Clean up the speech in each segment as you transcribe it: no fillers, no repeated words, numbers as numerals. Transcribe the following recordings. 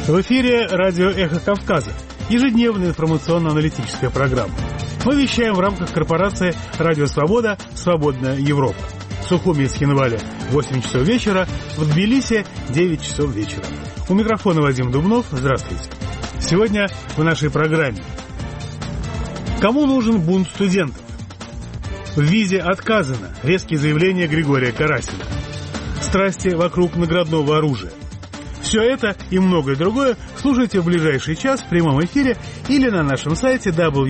В эфире радио «Эхо Кавказа», ежедневная информационно-аналитическая программа. Мы вещаем в рамках корпорации «Радио Свобода. Свободная Европа». В Сухуми и Схинвале 8 часов вечера, в Тбилиси 9 часов вечера. У микрофона Вадим Дубнов. Здравствуйте. Сегодня в нашей программе. Кому нужен бунт студентов? В визе отказано. Резкие заявления Григория Карасина. Страсти вокруг наградного оружия. Все это и многое другое слушайте в ближайший час в прямом эфире или на нашем сайте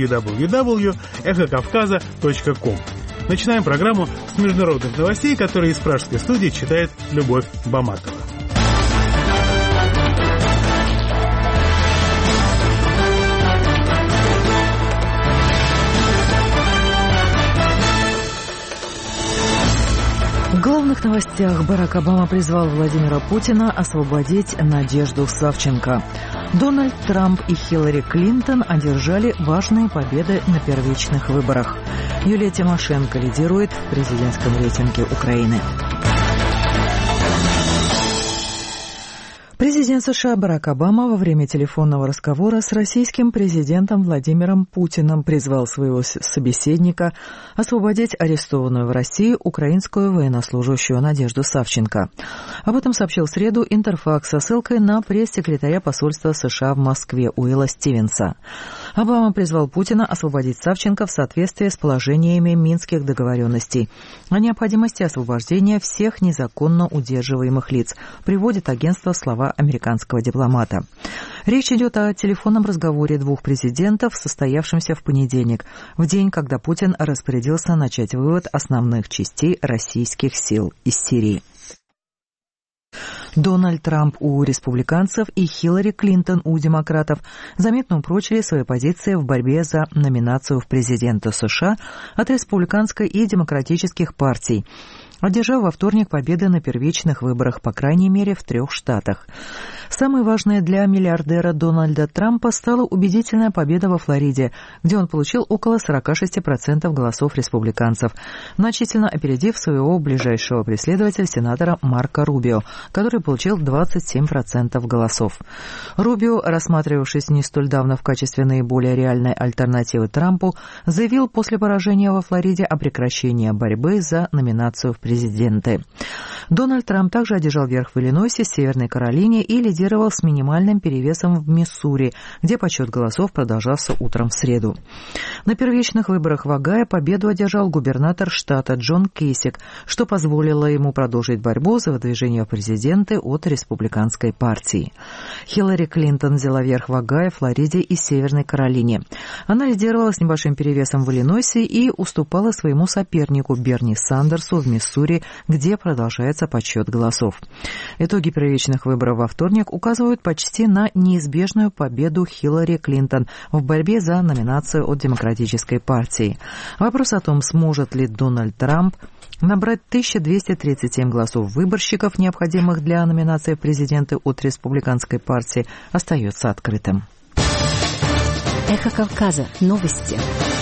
www.эхокавказа.ком. Начинаем программу с международных новостей, которые из пражской студии читает Любовь Баматова. В главных новостях Барак Обама призвал Владимира Путина освободить Надежду Савченко. Дональд Трамп и Хиллари Клинтон одержали важные победы на первичных выборах. Юлия Тимошенко лидирует в президентском рейтинге Украины. Президент США Барак Обама во время телефонного разговора с российским президентом Владимиром Путиным призвал своего собеседника освободить арестованную в России украинскую военнослужащую Надежду Савченко. Об этом сообщил в среду Интерфакс со ссылкой на пресс-секретаря посольства США в Москве Уилла Стивенса. Обама призвал Путина освободить Савченко в соответствии с положениями Минских договоренностей о необходимости освобождения всех незаконно удерживаемых лиц, приводит агентство слова американского дипломата. Речь идет о телефонном разговоре двух президентов, состоявшемся в понедельник, в день, когда Путин распорядился начать вывод основных частей российских сил из Сирии. Дональд Трамп у республиканцев и Хиллари Клинтон у демократов заметно упрочили свои позиции в борьбе за номинацию в президенты США от республиканской и демократических партий, одержав во вторник победы на первичных выборах, по крайней мере, в 3 штатах. Самой важной для миллиардера Дональда Трампа стала убедительная победа во Флориде, где он получил около 46% голосов республиканцев, значительно опередив своего ближайшего преследователя, сенатора Марко Рубио, который получил 27% голосов. Рубио, рассматривавшись не столь давно в качестве наиболее реальной альтернативы Трампу, заявил после поражения во Флориде о прекращении борьбы за номинацию в президенты. Дональд Трамп также одержал верх в Иллинойсе, Северной Каролине и лидировал с минимальным перевесом в Миссури, где подсчет голосов продолжался утром в среду. На первичных выборах в Огайо победу одержал губернатор штата Джон Кейсик, что позволило ему продолжить борьбу за выдвижение в президенты от республиканской партии. Хиллари Клинтон взяла верх в Огайо, Флориде и Северной Каролине. Она лидировала с небольшим перевесом в Иллинойсе и уступала своему сопернику Берни Сандерсу в Миссури, где продолжается подсчет голосов. Итоги первичных выборов во вторник указывают почти на неизбежную победу Хиллари Клинтон в борьбе за номинацию от Демократической партии. Вопрос о том, сможет ли Дональд Трамп набрать 1237 голосов выборщиков, необходимых для номинации в президенты от Республиканской партии, остается открытым. Эхо Кавказа. Новости.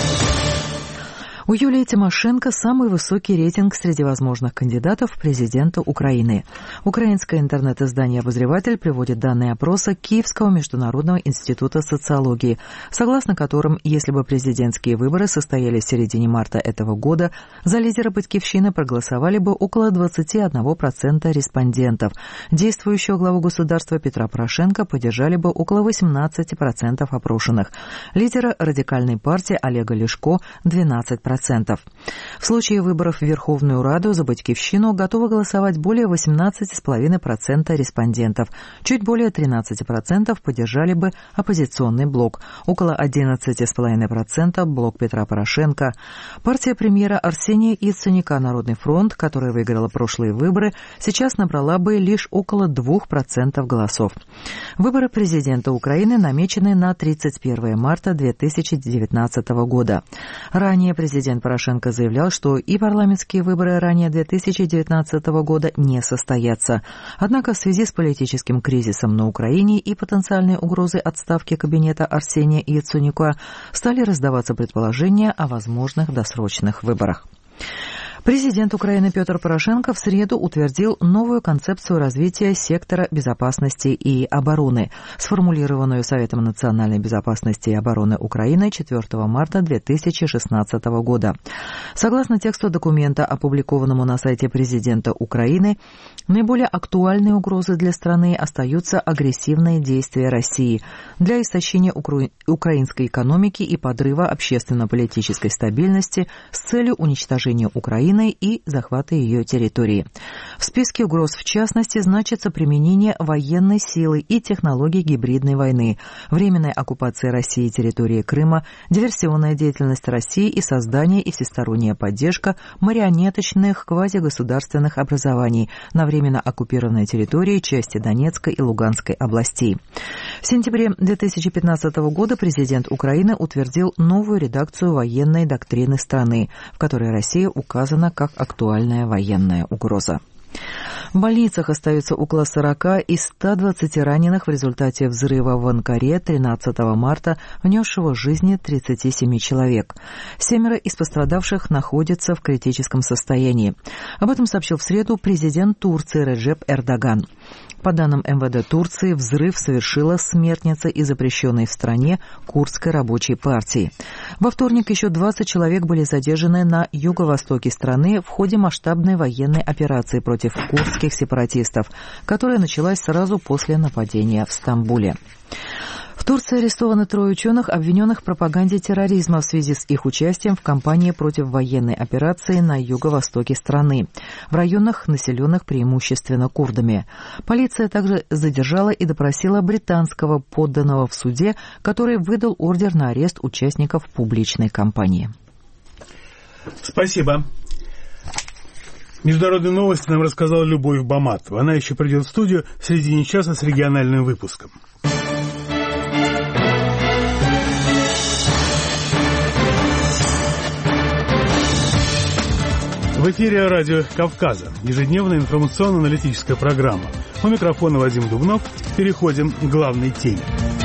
У Юлии Тимошенко самый высокий рейтинг среди возможных кандидатов в президенты Украины. Украинское интернет-издание «Обозреватель» приводит данные опроса Киевского международного института социологии, согласно которым, если бы президентские выборы состоялись в середине марта этого года, за лидера «Батькивщины» проголосовали бы около 21% респондентов. Действующего главу государства Петра Порошенко поддержали бы около 18% опрошенных. Лидера радикальной партии Олега Ляшко – 12%. В случае выборов в Верховную Раду за «Батькивщину» готовы голосовать более 18,5% респондентов. Чуть более 13% поддержали бы оппозиционный блок. Около 11,5% блок Петра Порошенко. Партия премьера Арсения Яценюка «Народный фронт», которая выиграла прошлые выборы, сейчас набрала бы лишь около 2% голосов. Выборы президента Украины намечены на 31 марта 2019 года. Ранее президент Порошенко заявлял, что и парламентские выборы ранее 2019 года не состоятся. Однако в связи с политическим кризисом на Украине и потенциальной угрозой отставки кабинета Арсения Яценюка стали раздаваться предположения о возможных досрочных выборах. Президент Украины Петр Порошенко в среду утвердил новую концепцию развития сектора безопасности и обороны, сформулированную Советом национальной безопасности и обороны Украины 4 марта 2016 года. Согласно тексту документа, опубликованному на сайте президента Украины, наиболее актуальной угрозой для страны остаются агрессивные действия России для истощения украинской экономики и подрыва общественно-политической стабильности с целью уничтожения Украины и захвата ее территории. В списке угроз, в частности, значится применение военной силы и технологий гибридной войны, временная оккупация России территории Крыма, диверсионная деятельность России и создание и всесторонняя поддержка марионеточных квазигосударственных образований на временно оккупированной территории части Донецкой и Луганской областей. В сентябре 2015 года президент Украины утвердил новую редакцию военной доктрины страны, в которой Россия указана как актуальная военная угроза. В больницах остается около 40 из 120 раненых в результате взрыва в Анкаре 13 марта, внесшего жизни 37 человек. 7 из пострадавших находятся в критическом состоянии. Об этом сообщил в среду президент Турции Реджеп Эрдоган. По данным МВД Турции, взрыв совершила смертница из запрещенной в стране Курдской рабочей партии. Во вторник еще 20 человек были задержаны на юго-востоке страны в ходе масштабной военной операции против курдских сепаратистов, которая началась сразу после нападения в Стамбуле. В Турции арестованы 3 ученых, обвиненных в пропаганде терроризма в связи с их участием в кампании против военной операции на юго-востоке страны, в районах, населенных преимущественно курдами. Полиция также задержала и допросила британского подданного в суде, который выдал ордер на арест участников публичной кампании. Спасибо. Международные новости нам рассказала Любовь Баматова. Она еще придет в студию в середине часа с региональным выпуском. В эфире радио Кавказа. Ежедневная информационно-аналитическая программа. У микрофона Вадим Дубнов. Переходим к главной теме.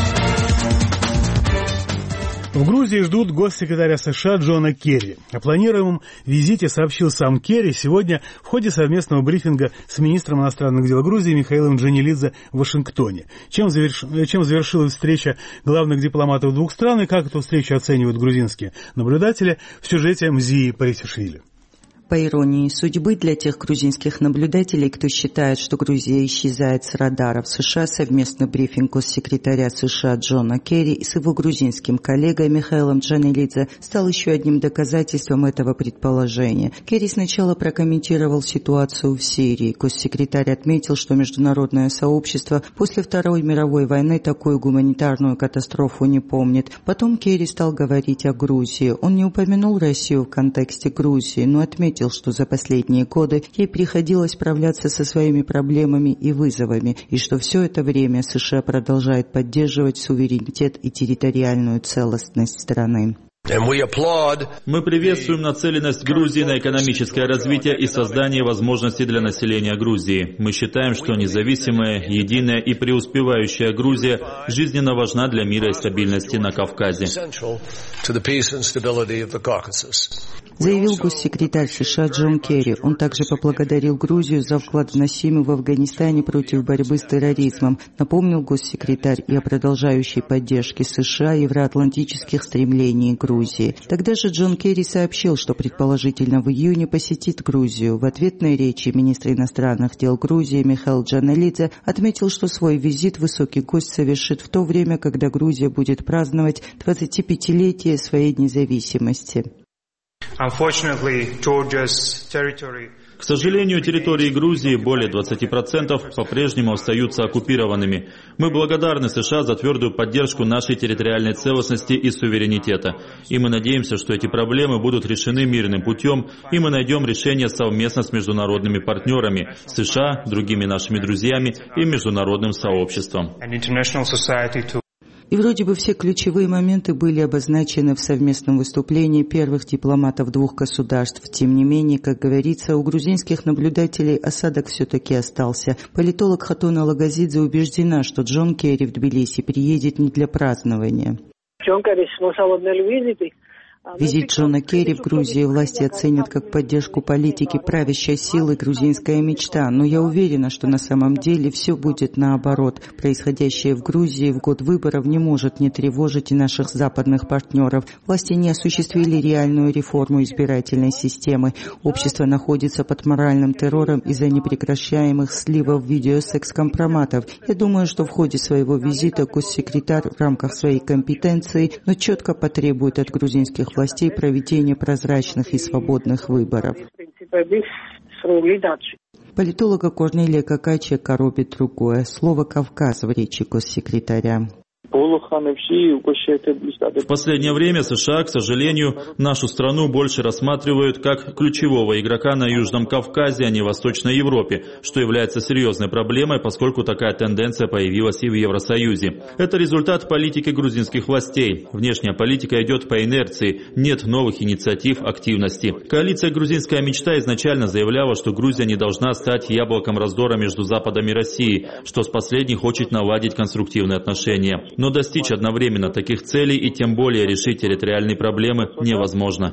В Грузии ждут госсекретаря США Джона Керри. О планируемом визите сообщил сам Керри сегодня в ходе совместного брифинга с министром иностранных дел Грузии Михаилом Джанилидзе в Вашингтоне. Чем завершилась встреча главных дипломатов двух стран и как эту встречу оценивают грузинские наблюдатели, в сюжете Мзии Парисишвили. По иронии судьбы, для тех грузинских наблюдателей, кто считает, что Грузия исчезает с радаров США, совместный брифинг госсекретаря США Джона Керри с его грузинским коллегой Михаилом Джанилидзе стал еще одним доказательством этого предположения. Керри сначала прокомментировал ситуацию в Сирии. Госсекретарь отметил, что международное сообщество после Второй мировой войны такую гуманитарную катастрофу не помнит. Потом Керри стал говорить о Грузии. Он не упомянул Россию в контексте Грузии, но отметил, что за последние годы ей приходилось справляться со своими проблемами и вызовами, и что все это время США продолжает поддерживать суверенитет и территориальную целостность страны. Мы приветствуем нацеленность Грузии на экономическое развитие и создание возможностей для населения Грузии. Мы считаем, что независимая, единая и преуспевающая Грузия жизненно важна для мира и стабильности на Кавказе. Заявил госсекретарь США Джон Керри. Он также поблагодарил Грузию за вклад, вносимый в Афганистане против борьбы с терроризмом. Напомнил госсекретарь и о продолжающей поддержке США евроатлантических стремлений Грузии. Тогда же Джон Керри сообщил, что предположительно в июне посетит Грузию. В ответной речи министр иностранных дел Грузии Михаил Джанилидзе отметил, что свой визит высокий гость совершит в то время, когда Грузия будет праздновать 25-летие своей независимости. К сожалению, территории Грузии, более 20%, по-прежнему остаются оккупированными. Мы благодарны США за твердую поддержку нашей территориальной целостности и суверенитета. И мы надеемся, что эти проблемы будут решены мирным путем, и мы найдем решение совместно с международными партнерами, США, другими нашими друзьями и международным сообществом. И вроде бы все ключевые моменты были обозначены в совместном выступлении первых дипломатов двух государств. Тем не менее, как говорится, у грузинских наблюдателей осадок все-таки остался. Политолог Хатуна Лагазидзе убеждена, что Джон Керри в Тбилиси приедет не для празднования. Визит Джона Керри в Грузии власти оценят как поддержку политики правящей силы «Грузинская мечта», но я уверена, что на самом деле все будет наоборот. Происходящее в Грузии в год выборов не может не тревожить и наших западных партнеров. Власти не осуществили реальную реформу избирательной системы. Общество находится под моральным террором из-за непрекращаемых сливов видеосекс-компроматов. Я думаю, что в ходе своего визита госсекретарь в рамках своей компетенции, но четко потребует от грузинских властей проведения прозрачных и свободных выборов. Политолога Корнелия Какачия коробит другое. Слово «Кавказ» в речи госсекретаря. В последнее время США, к сожалению, нашу страну больше рассматривают как ключевого игрока на Южном Кавказе, а не в Восточной Европе, что является серьезной проблемой, поскольку такая тенденция появилась и в Евросоюзе. Это результат политики грузинских властей. Внешняя политика идет по инерции, нет новых инициатив, активности. Коалиция «Грузинская мечта» изначально заявляла, что Грузия не должна стать яблоком раздора между Западом и Россией, что с последней хочет наладить конструктивные отношения. Но достичь одновременно таких целей и тем более решить территориальные проблемы невозможно.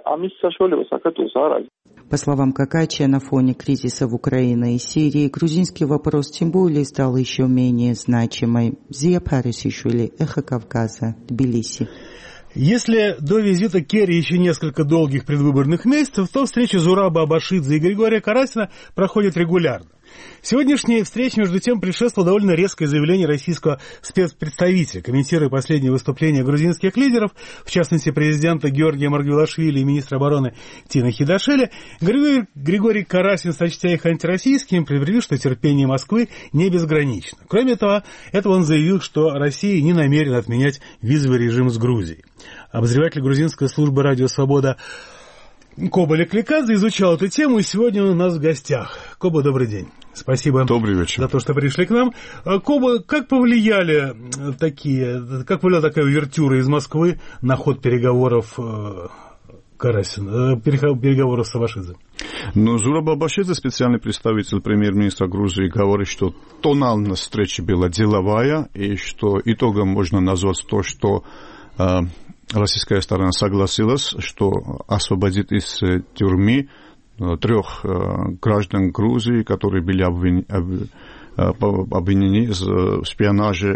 По словам Какачия, на фоне кризисов Украины и Сирии, грузинский вопрос тем более стал еще менее значимой. Зия Парисишвили, Эхо Кавказа, Тбилиси. Если до визита Керри еще несколько долгих предвыборных месяцев, то встречи Зураба Абашидзе и Григория Карасина проходят регулярно. Сегодняшняя встреча, между тем, предшествовала довольно резкое заявление российского спецпредставителя. Комментируя последние выступления грузинских лидеров, в частности президента Георгия Маргвелашвили и министра обороны Тина Хидашвили, Григорий Карасин, сочтя их антироссийскими, предупредил, что терпение Москвы не безгранично. Кроме того, он заявил, что Россия не намерена отменять визовый режим с Грузией. Обозреватель грузинской службы «Радио Свобода» Коба Лекликадзе изучал эту тему, и сегодня он у нас в гостях. Коба, добрый день. Спасибо. Добрый вечер. За то, что пришли к нам. Коба, как повлияла такая увертюра из Москвы на ход переговоров Карасина, переговоров с Абашидзе? Зураб Абашидзе, специальный представитель премьер-министра Грузии, говорит, что тональность встречи была деловая, и что итогом можно назвать то, что российская сторона согласилась, что освободит из тюрьмы 3 граждан Грузии, которые были обвинены в шпионаже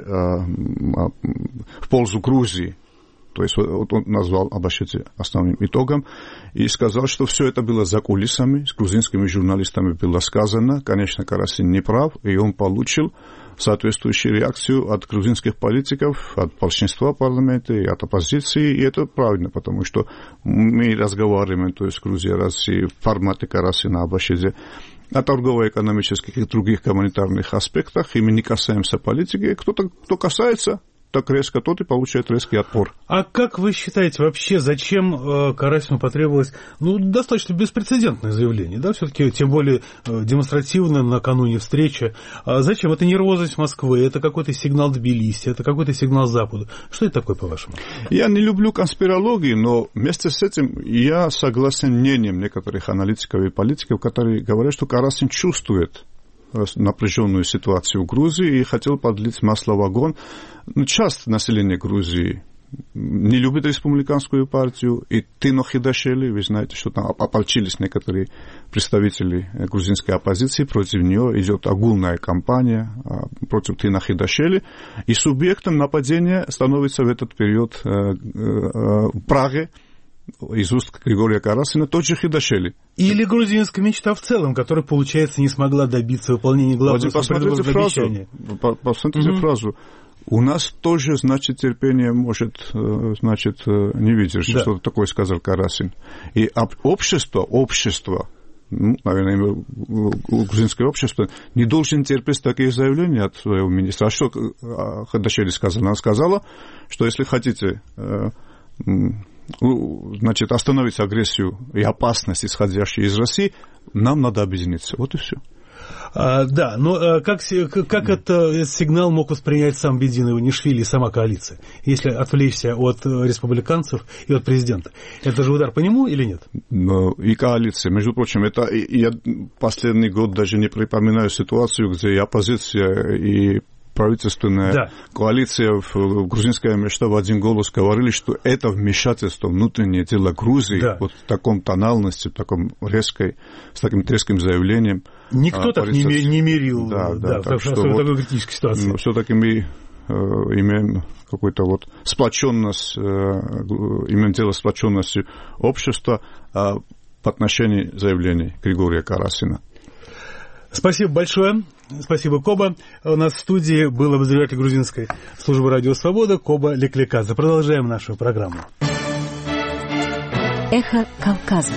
в пользу Грузии. То есть он назвал Абашидзе основным итогом и сказал, что все это было за кулисами, с грузинскими журналистами было сказано. Конечно, Карасин не прав, и он получил соответствующую реакцию от грузинских политиков, от большинства парламента и от оппозиции, и это правильно, потому что мы разговариваем, то есть Грузия, Россия, в формате Карасина, Абашидзе, о торгово-экономических и других гуманитарных аспектах, и мы не касаемся политики, кто касается, так резко, тот и получает резкий отпор. А как вы считаете вообще, зачем Карасину потребовалось достаточно беспрецедентное заявление, да, все-таки, тем более демонстративно накануне встречи? Зачем? Это нервозность Москвы, это какой-то сигнал Тбилиси, это какой-то сигнал Западу. Что это такое, по-вашему? Я не люблю конспирологии, но вместе с этим я согласен мнением некоторых аналитиков и политиков, которые говорят, что Карасин чувствует напряженную ситуацию в Грузии и хотел подлить масло в огонь. Часть населения Грузии не любит республиканскую партию, и Тино Хидашвили, вы знаете, что там ополчились некоторые представители грузинской оппозиции, против нее идет огульная кампания против Тино Хидашвили, и субъектом нападения становится в этот период в Праге из уст Григория Карасина тот же Хидашвили. Или грузинская мечта в целом, которая, получается, не смогла добиться выполнения главного предвыборного обещания. Посмотрите фразу. У нас тоже, значит, терпение может, значит, не видишь, да. Что-то такое сказал Карасин. И общество, наверное, грузинское общество не должен терпеть такие заявления от своего министра. А что Хидашвили сказала? Она сказала, что если хотите, значит, остановить агрессию и опасность, исходящие из России, нам надо объединиться. Вот и все. Да, но как этот сигнал мог воспринять сам Бедин Иванишвили и сама коалиция, если отвлечься от республиканцев и от президента? Это же удар по нему или нет? И коалиция. Между прочим, я последний год даже не припоминаю ситуацию, где и оппозиция, и правительственная коалиция в грузинская мечта в один голос говорили, что это вмешательство в внутреннее дело Грузии вот в таком тональности, в таком резкой, с таким резким заявлением. Никто так не мирил в такой критической ситуации. Все-таки мы имеем какую-то вот сплоченность, имеем дело с сплоченностью общества по отношению заявлений Григория Карасина. Спасибо большое. Спасибо, Коба. У нас в студии был обозреватель грузинской службы «Радио Свобода» Коба Леклекадзе. Продолжаем нашу программу. Эхо Кавказа.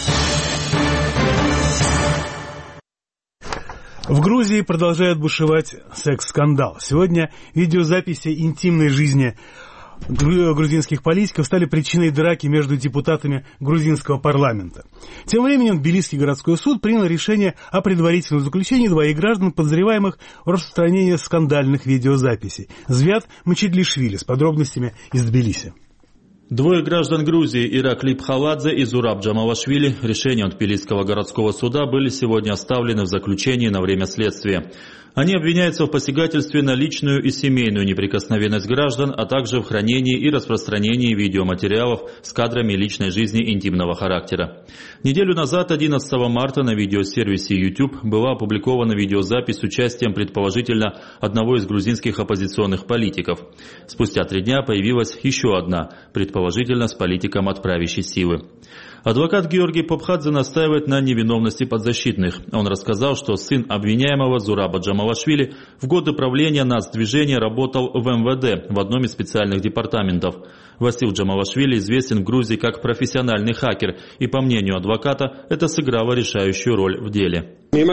В Грузии продолжает бушевать секс-скандал. Сегодня видеозаписи интимной жизни грузинских политиков стали причиной драки между депутатами грузинского парламента. Тем временем Тбилисский городской суд принял решение о предварительном заключении двоих граждан, подозреваемых в распространении скандальных видеозаписей. Звят Мачедлишвили с подробностями из Тбилиси. Двое граждан Грузии, Иракли Пхаладзе и Зураб Джамавашвили, решением Тбилисского городского суда были сегодня оставлены в заключении на время следствия. Они обвиняются в посягательстве на личную и семейную неприкосновенность граждан, а также в хранении и распространении видеоматериалов с кадрами личной жизни интимного характера. Неделю назад, 11 марта, на видеосервисе YouTube была опубликована видеозапись с участием предположительно одного из грузинских оппозиционных политиков. Спустя 3 дня появилась еще одна, предположительно с политиком от правящей силы. Адвокат Георгий Попхадзе настаивает на невиновности подзащитных. Он рассказал, что сын обвиняемого Зураба Джамавашвили в годы правления нацдвижения работал в МВД в одном из специальных департаментов. Васил Джамавашвили известен в Грузии как профессиональный хакер, и, по мнению адвоката, это сыграло решающую роль в деле.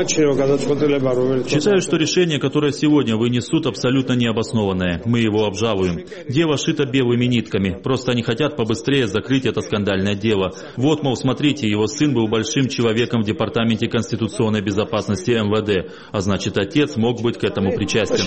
Считаю, что решение, которое сегодня вынесут, абсолютно необоснованное. Мы его обжалуем. Дело шито белыми нитками. Просто они хотят побыстрее закрыть это скандальное дело. Вот, мол, смотрите, его сын был большим человеком в Департаменте конституционной безопасности МВД, а значит, отец мог быть к этому причастен,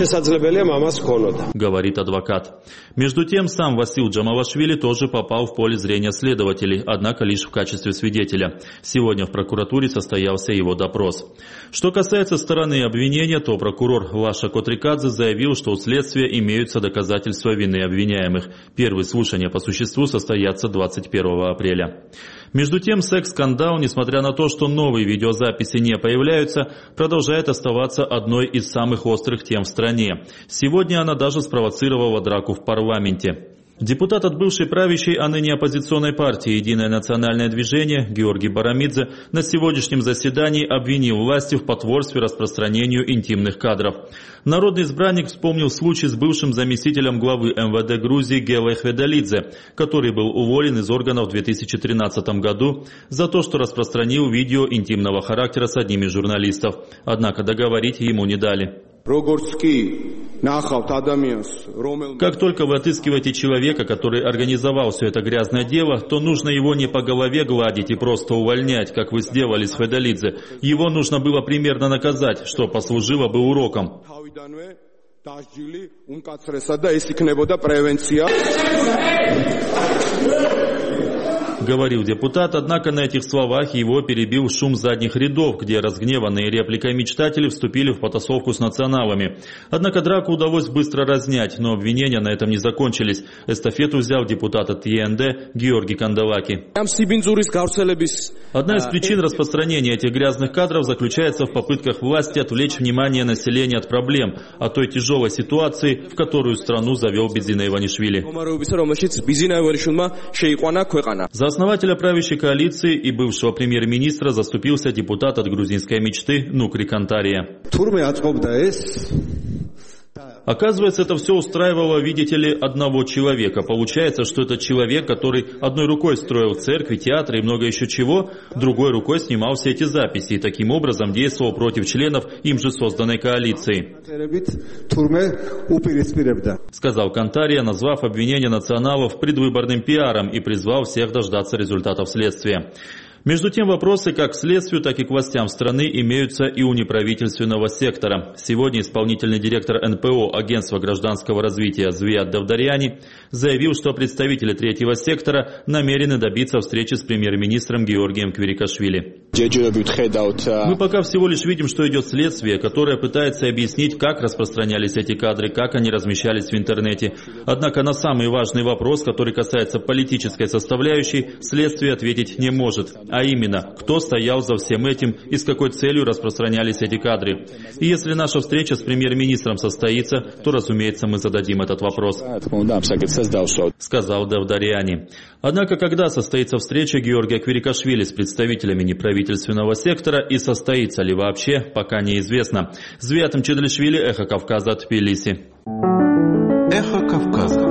говорит адвокат. Между тем, сам Васил Джамавашвили тоже попал в поле зрения следователей, однако лишь в качестве свидетеля. Сегодня в прокуратуре состоялся его допрос. Что касается стороны обвинения, то прокурор Лаша Котрикадзе заявил, что у следствия имеются доказательства вины обвиняемых. Первые слушания по существу состоятся 21 апреля. Между тем, секс-скандал, несмотря на то, что новые видеозаписи не появляются, продолжает оставаться одной из самых острых тем в стране. Сегодня она даже спровоцировала драку в парламенте. Депутат от бывшей правящей, а ныне оппозиционной партии «Единое национальное движение» Георгий Барамидзе на сегодняшнем заседании обвинил власти в потворстве распространению интимных кадров. Народный избранник вспомнил случай с бывшим заместителем главы МВД Грузии Гелой Хведалидзе, который был уволен из органов в 2013 году за то, что распространил видео интимного характера с одним из журналистов. Однако договорить ему не дали. Как только вы отыскиваете человека, который организовал все это грязное дело, то нужно его не по голове гладить и просто увольнять, как вы сделали с Хведалидзе. Его нужно было примерно наказать, что послужило бы уроком. Говорил депутат, однако на этих словах его перебил шум задних рядов, где разгневанные репликой мечтатели вступили в потасовку с националами. Однако драку удалось быстро разнять, но обвинения на этом не закончились. Эстафету взял депутат от ЕНД Георгий Канделаки. Одна из причин распространения этих грязных кадров заключается в попытках власти отвлечь внимание населения от проблем, от той тяжелой ситуации, в которую страну завел Бизина Иванишвили. За основателя правящей коалиции и бывшего премьер-министра заступился депутат от грузинской мечты Нукри Кантария. Оказывается, это все устраивало, видите ли, одного человека. Получается, что это человек, который одной рукой строил церкви, театры и много еще чего, другой рукой снимал все эти записи и таким образом действовал против членов им же созданной коалиции. Сказал Кантария, назвав обвинение националов предвыборным пиаром и призвал всех дождаться результатов следствия. Между тем, вопросы как к следствию, так и к властям страны имеются и у неправительственного сектора. Сегодня исполнительный директор НПО Агентства гражданского развития Звиат Давдаряни заявил, что представители третьего сектора намерены добиться встречи с премьер-министром Георгием Квирикашвили. Мы пока всего лишь видим, что идет следствие, которое пытается объяснить, как распространялись эти кадры, как они размещались в интернете. Однако на самый важный вопрос, который касается политической составляющей, следствие ответить не может. А именно, кто стоял за всем этим и с какой целью распространялись эти кадры. И если наша встреча с премьер-министром состоится, то, разумеется, мы зададим этот вопрос, сказал Давдаряни. Однако, когда состоится встреча Георгия Квирикашвили с представителями неправительственного сектора и состоится ли вообще, пока неизвестно. Звиат Мчедлишвили, Эхо Кавказа, Тбилиси. Эхо Кавказа.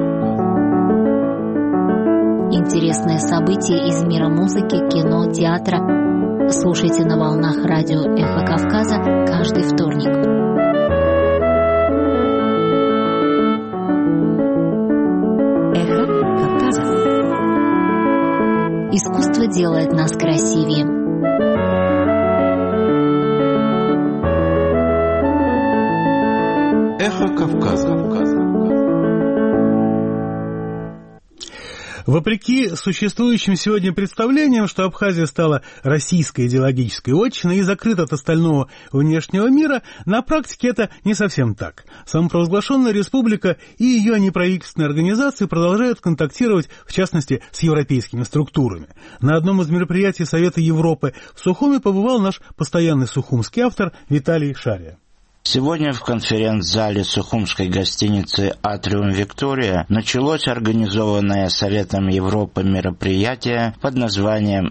Интересные события из мира музыки, кино, театра. Слушайте на волнах радио «Эхо Кавказа» каждый вторник. Эхо Кавказа. Искусство делает нас красивее. Эхо Кавказа. Вопреки существующим сегодня представлениям, что Абхазия стала российской идеологической отчиной и закрыта от остального внешнего мира, на практике это не совсем так. Самопровозглашенная республика и ее неправительственные организации продолжают контактировать, в частности, с европейскими структурами. На одном из мероприятий Совета Европы в Сухуме побывал наш постоянный сухумский автор Виталий Шария. Сегодня в конференц-зале сухумской гостиницы «Атриум Виктория» началось организованное Советом Европы мероприятие под названием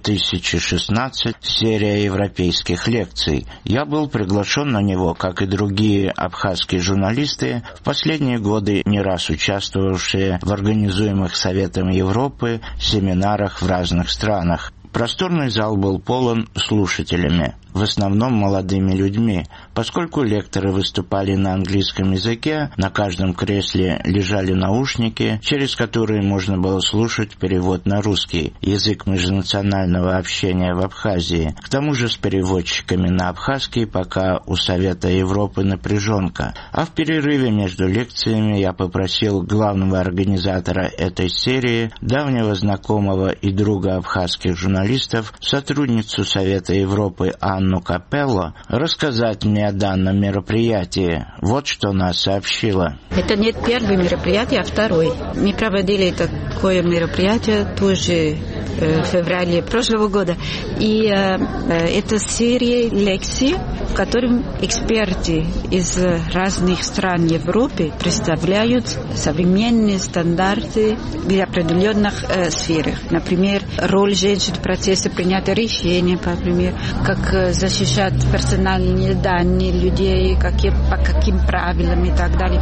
«2016. Серия европейских лекций». Я был приглашен на него, как и другие абхазские журналисты, в последние годы не раз участвовавшие в организуемых Советом Европы семинарах в разных странах. Просторный зал был полон слушателями, в основном молодыми людьми. Поскольку лекторы выступали на английском языке, на каждом кресле лежали наушники, через которые можно было слушать перевод на русский, язык межнационального общения в Абхазии. К тому же с переводчиками на абхазский пока у Совета Европы напряженка. А в перерыве между лекциями я попросил главного организатора этой серии, давнего знакомого и друга абхазских журналистов, сотрудницу Совета Европы Анну Капелло, рассказать мне о данном мероприятии. Вот что она сообщила. Это не первое мероприятие, а второе. Мы проводили такое мероприятие тоже в феврале прошлого года. И это серия лекций, в котором эксперты из разных стран Европы представляют современные стандарты в определенных сферах. Например, роль женщин в процессе принятия решений, например, как защищать персональные данные людей, по каким правилам и так далее.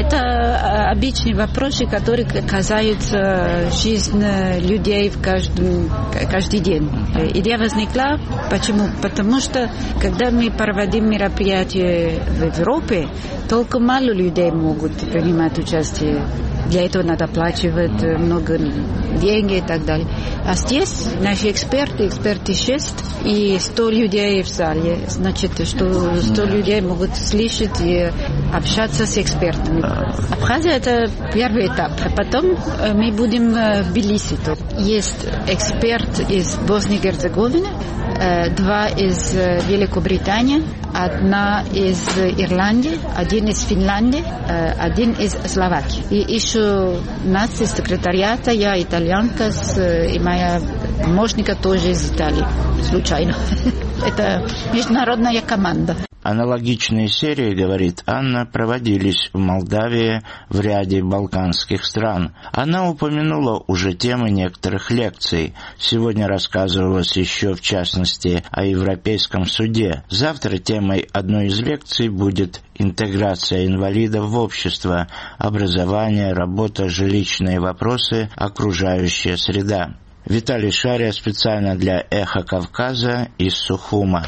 Это обычные вопросы, которые касаются жизни людей в каждый день. Идея возникла, почему? Потому что, когда мы проводим мероприятия в Европе, только мало людей могут принимать участие. Для этого надо оплачивать много денег и так далее. А здесь наши эксперты 6 и 100 людей в зале. Значит, что 100 людей могут слышать и общаться с экспертами. Абхазия — это первый этап. А потом мы будем в Тбилиси. Есть эксперт из Боснии и Герцеговины, 2 из Великобритании, 1 из Ирландии, 1 из Финляндии, 1 из Словакии. И еще нас из секретариата, я итальянка, и моя помощника тоже из Италии. Случайно. Это международная команда. Аналогичные серии, говорит Анна, проводились в Молдавии, в ряде балканских стран. Она упомянула уже темы некоторых лекций. Сегодня рассказывалось еще, в частности, о Европейском суде. Завтра темой одной из лекций будет интеграция инвалидов в общество, образование, работа, жилищные вопросы, окружающая среда. Виталий Шария специально для «Эхо Кавказа» из Сухума.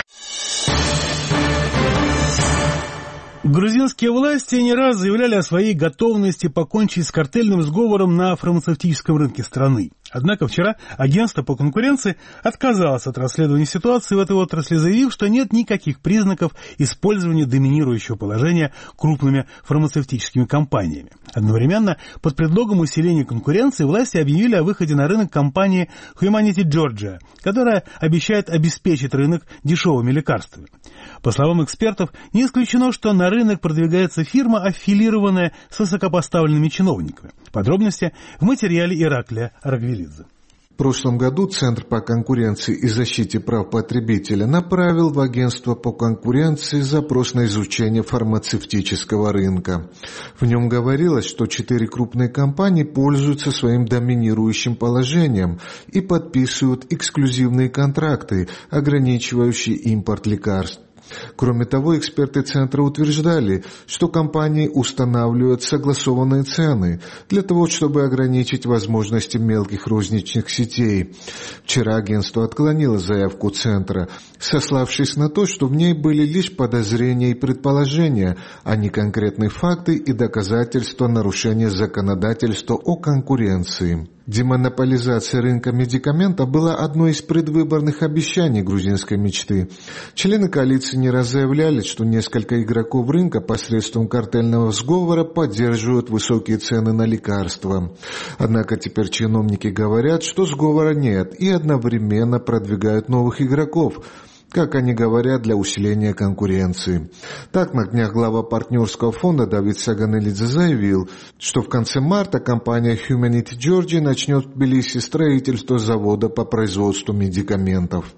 Грузинские власти не раз заявляли о своей готовности покончить с картельным сговором на фармацевтическом рынке страны. Однако вчера агентство по конкуренции отказалось от расследования ситуации в этой отрасли, заявив, что нет никаких признаков использования доминирующего положения крупными фармацевтическими компаниями. Одновременно, под предлогом усиления конкуренции, власти объявили о выходе на рынок компании Humanity Georgia, которая обещает обеспечить рынок дешевыми лекарствами. По словам экспертов, не исключено, что на рынок продвигается фирма, аффилированная с высокопоставленными чиновниками. Подробности в материале Ираклия Рагвелидзе. В прошлом году Центр по конкуренции и защите прав потребителя направил в Агентство по конкуренции запрос на изучение фармацевтического рынка. В нем говорилось, что 4 крупные компании пользуются своим доминирующим положением и подписывают эксклюзивные контракты, ограничивающие импорт лекарств. Кроме того, эксперты Центра утверждали, что компании устанавливают согласованные цены для того, чтобы ограничить возможности мелких розничных сетей. Вчера агентство отклонило заявку Центра, сославшись на то, что в ней были лишь подозрения и предположения, а не конкретные факты и доказательства нарушения законодательства о конкуренции. Демонополизация рынка медикаментов была одной из предвыборных обещаний грузинской мечты. Члены коалиции не раз заявляли, что несколько игроков рынка посредством картельного сговора поддерживают высокие цены на лекарства. Однако теперь чиновники говорят, что сговора нет, и одновременно продвигают новых игроков, как они говорят, для усиления конкуренции. Так, на днях глава партнерского фонда Давид Саганелидзе заявил, что в конце марта компания Humanity Georgia начнет в Тбилиси строительство завода по производству медикаментов.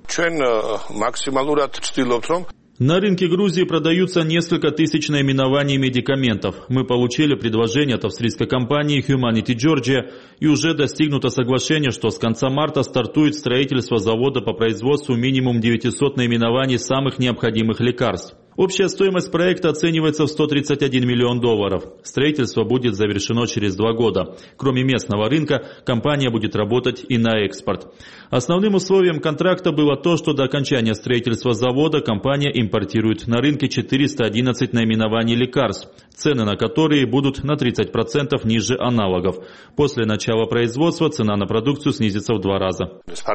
На рынке Грузии продаются несколько тысяч наименований медикаментов. Мы получили предложение от австрийской компании Humanity Georgia, и уже достигнуто соглашение, что с конца марта стартует строительство завода по производству минимум 900 наименований самых необходимых лекарств. Общая стоимость проекта оценивается в $131 миллион. Строительство будет завершено через 2 года. Кроме местного рынка, компания будет работать и на экспорт. Основным условием контракта было то, что до окончания строительства завода компания импортирует на рынке 411 наименований лекарств, цены на которые будут на 30% ниже аналогов. После начала производства цена на продукцию снизится в 2 раза.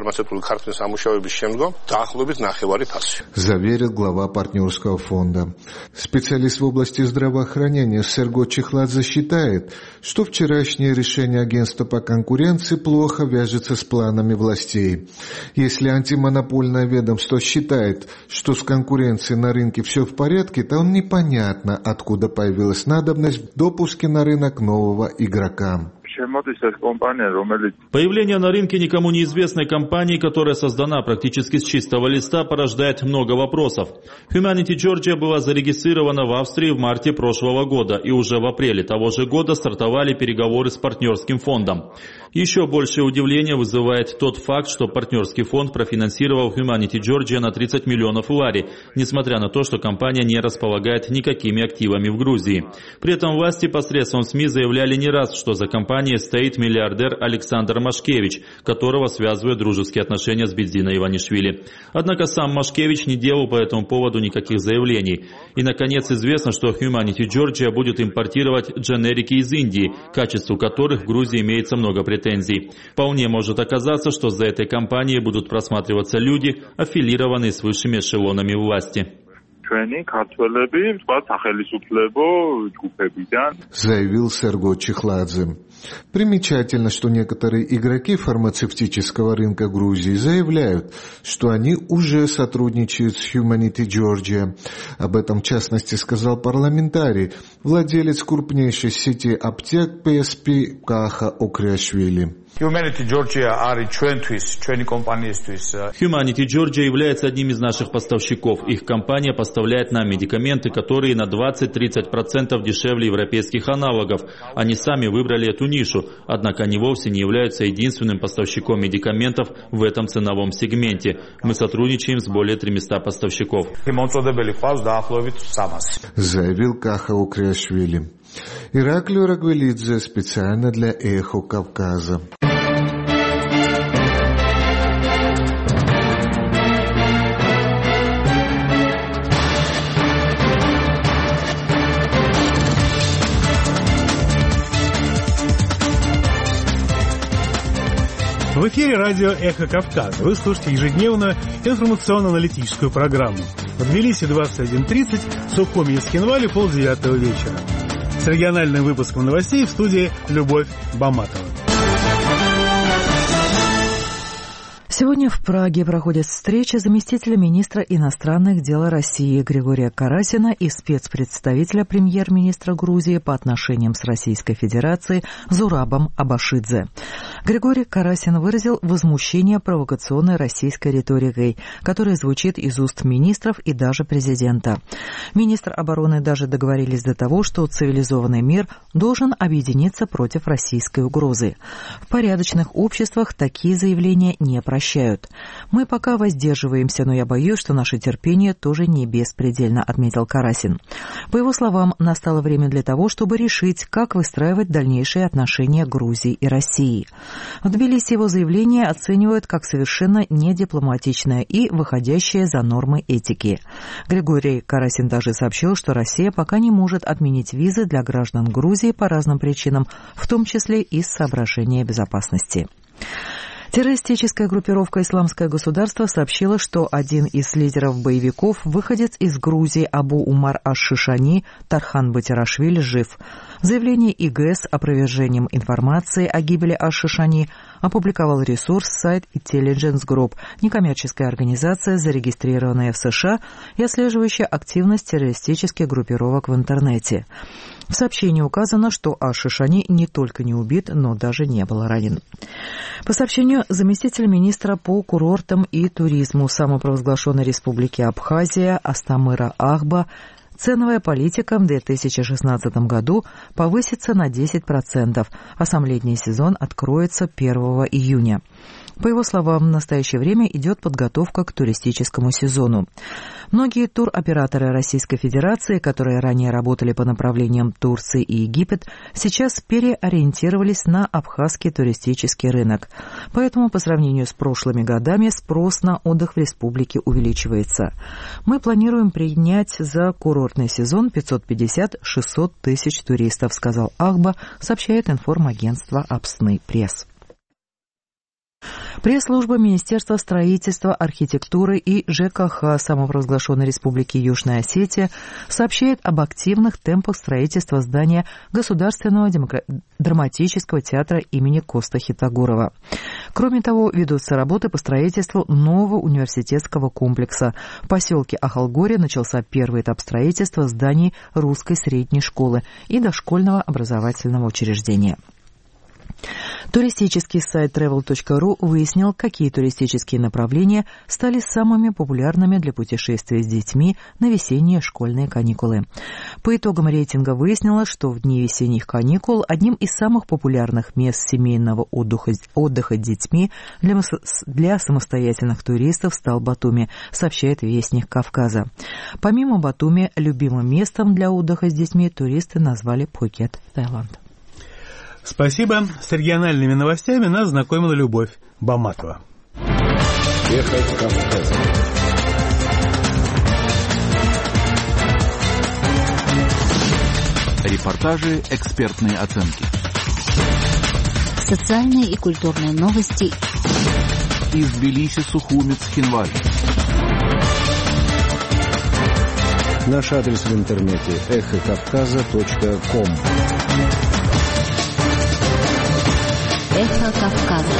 Заверил глава партнерского фонда. Специалист в области здравоохранения Серго Чехладзе считает, что вчерашнее решение агентства по конкуренции плохо вяжется с планами властей. Если антимонопольное ведомство считает, что с конкуренцией на рынке все в порядке, то непонятно, откуда появилась надобность в допуске на рынок нового игрока. Появление на рынке никому неизвестной компании, которая создана практически с чистого листа, порождает много вопросов. Humanity Georgia была зарегистрирована в Австрии в марте прошлого года, и уже в апреле того же года стартовали переговоры с партнерским фондом. Еще большее удивление вызывает тот факт, что партнерский фонд профинансировал Humanity Georgia на 30 миллионов лари, несмотря на то, что компания не располагает никакими активами в Грузии. При этом власти посредством СМИ заявляли не раз, что за компанией стоит миллиардер Александр Машкевич, которого связывают дружеские отношения с Бедзиной Иванишвили. Однако сам Машкевич не делал по этому поводу никаких заявлений. И, наконец, известно, что Humanity Georgia будет импортировать дженерики из Индии, к качеству которых в Грузии имеется много претензий. Вполне может оказаться, что за этой компанией будут просматриваться люди, аффилированные с высшими эшелонами власти. Заявил Серго Чехладзе. Примечательно, что некоторые игроки фармацевтического рынка Грузии заявляют, что они уже сотрудничают с Humanity Georgia. Об этом в частности сказал парламентарий, владелец крупнейшей сети аптек PSP Каха Окриашвили. Humanity Georgia является одним из наших поставщиков. Их компания поставляет нам медикаменты, которые на 20-30% дешевле европейских аналогов. Они сами выбрали эту нишу, однако они вовсе не являются единственным поставщиком медикаментов в этом ценовом сегменте. Мы сотрудничаем с более 300 поставщиков. Заявил Каха Окриашвили. Ираклий Рагвелидзе специально для «Эхо Кавказа». В эфире радио «Эхо Кавказа». Вы слушаете ежедневную информационно-аналитическую программу. В Тбилиси 21:30, в Сухуми и Схинвале 8:30 вечера. С региональным выпуском новостей в студии Любовь Баматова. Сегодня в Праге проходит встреча заместителя министра иностранных дел России Григория Карасина и спецпредставителя премьер-министра Грузии по отношениям с Российской Федерацией Зурабом Абашидзе. Григорий Карасин выразил возмущение провокационной российской риторикой, которая звучит из уст министров и даже президента. Министр обороны даже договорились до того, что цивилизованный мир должен объединиться против российской угрозы. В порядочных обществах такие заявления не прощают. Мы пока воздерживаемся, но я боюсь, что наше терпение тоже не беспредельно, отметил Карасин. По его словам, настало время для того, чтобы решить, как выстраивать дальнейшие отношения Грузии и России. В Тбилиси его заявление оценивают как совершенно недипломатичное и выходящее за нормы этики. Григорий Карасин даже сообщил, что Россия пока не может отменить визы для граждан Грузии по разным причинам, в том числе из соображения безопасности. Террористическая группировка «Исламское государство» сообщила, что один из лидеров боевиков, выходец из Грузии Абу Умар аш-Шишани Тархан Батирашвили, жив. Заявление ИГС с опровержением информации о гибели аш-Шишани опубликовал ресурс сайт Intelligence Group, некоммерческая организация, зарегистрированная в США и отслеживающая активность террористических группировок в интернете. В сообщении указано, что аш-Шишани не только не убит, но даже не был ранен. По сообщению заместителя министра по курортам и туризму самопровозглашенной республики Абхазия Астамыра Ахба, ценовая политика в 2016 году повысится на 10%, а сам летний сезон откроется 1 июня. По его словам, в настоящее время идет подготовка к туристическому сезону. Многие туроператоры Российской Федерации, которые ранее работали по направлениям Турции и Египет, сейчас переориентировались на абхазский туристический рынок. Поэтому по сравнению с прошлыми годами спрос на отдых в республике увеличивается. Мы планируем принять за курортный сезон 550-600 тысяч туристов, сказал Ахба, сообщает информагентство Апсны Пресс. Пресс-служба Министерства строительства, архитектуры и ЖКХ самопровозглашенной Республики Южная Осетия сообщает об активных темпах строительства здания Государственного драматического театра имени Коста Хитагурова. Кроме того, ведутся работы по строительству нового университетского комплекса. В поселке Ахалгоре начался первый этап строительства зданий русской средней школы и дошкольного образовательного учреждения. Туристический сайт travel.ru выяснил, какие туристические направления стали самыми популярными для путешествий с детьми на весенние школьные каникулы. По итогам рейтинга выяснилось, что в дни весенних каникул одним из самых популярных мест семейного отдыха с детьми для самостоятельных туристов стал Батуми, сообщает Вестник Кавказа. Помимо Батуми, любимым местом для отдыха с детьми туристы назвали Пхукет, Таиланд. Спасибо. С региональными новостями нас знакомила Любовь Баматова. Эхо Кавказа. Репортажи, экспертные оценки. Социальные и культурные новости. Из Тбилиси, Сухуми, Схинвали. Наш адрес в интернете эхокавказа.ком. Эхо Кавказа.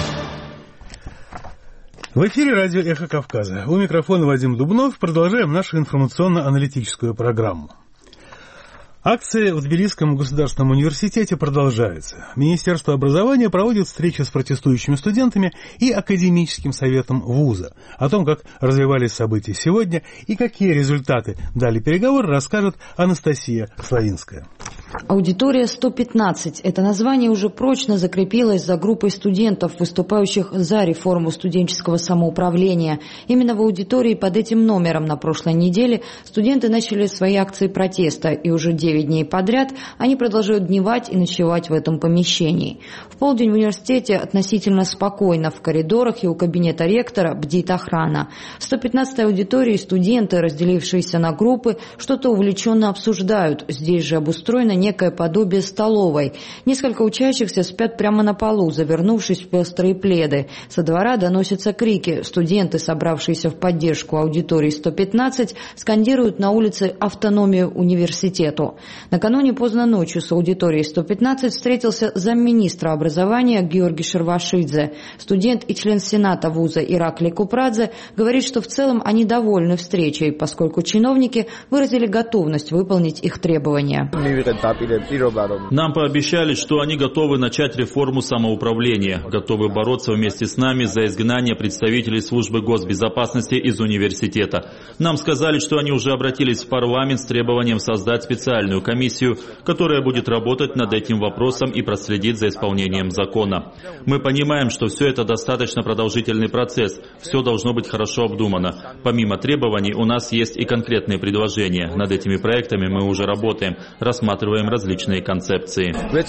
В эфире радио «Эхо Кавказа». У микрофона Вадим Дубнов. Продолжаем нашу информационно-аналитическую программу. Акции в Тбилисском государственном университете продолжаются. Министерство образования проводит встречи с протестующими студентами и академическим советом вуза. О том, как развивались события сегодня и какие результаты дали переговоры, расскажет Анастасия Славинская. Аудитория 115. Это название уже прочно закрепилось за группой студентов, выступающих за реформу студенческого самоуправления. Именно в аудитории под этим номером на прошлой неделе студенты начали свои акции протеста, и уже 9 дней подряд они продолжают дневать и ночевать в этом помещении. В полдень в университете относительно спокойно. В коридорах и у кабинета ректора бдит охрана. В 115-й аудитории студенты, разделившиеся на группы, что-то увлеченно обсуждают. Здесь же обустроена некое подобие столовой. Несколько учащихся спят прямо на полу, завернувшись в пестрые пледы. Со двора доносятся крики. Студенты, собравшиеся в поддержку аудитории 115, скандируют на улице автономию университету. Накануне поздно ночью с аудиторией 115 встретился замминистра образования Георгий Шервашидзе. Студент и член Сената вуза Ираклий Купрадзе говорит, что в целом они довольны встречей, поскольку чиновники выразили готовность выполнить их требования. Нам пообещали, что они готовы начать реформу самоуправления, готовы бороться вместе с нами за изгнание представителей службы госбезопасности из университета. Нам сказали, что они уже обратились в парламент с требованием создать специальную комиссию, которая будет работать над этим вопросом и проследить за исполнением закона. Мы понимаем, что все это достаточно продолжительный процесс, все должно быть хорошо обдумано. Помимо требований, у нас есть и конкретные предложения. Над этими проектами мы уже работаем, рассматриваем различные концепции.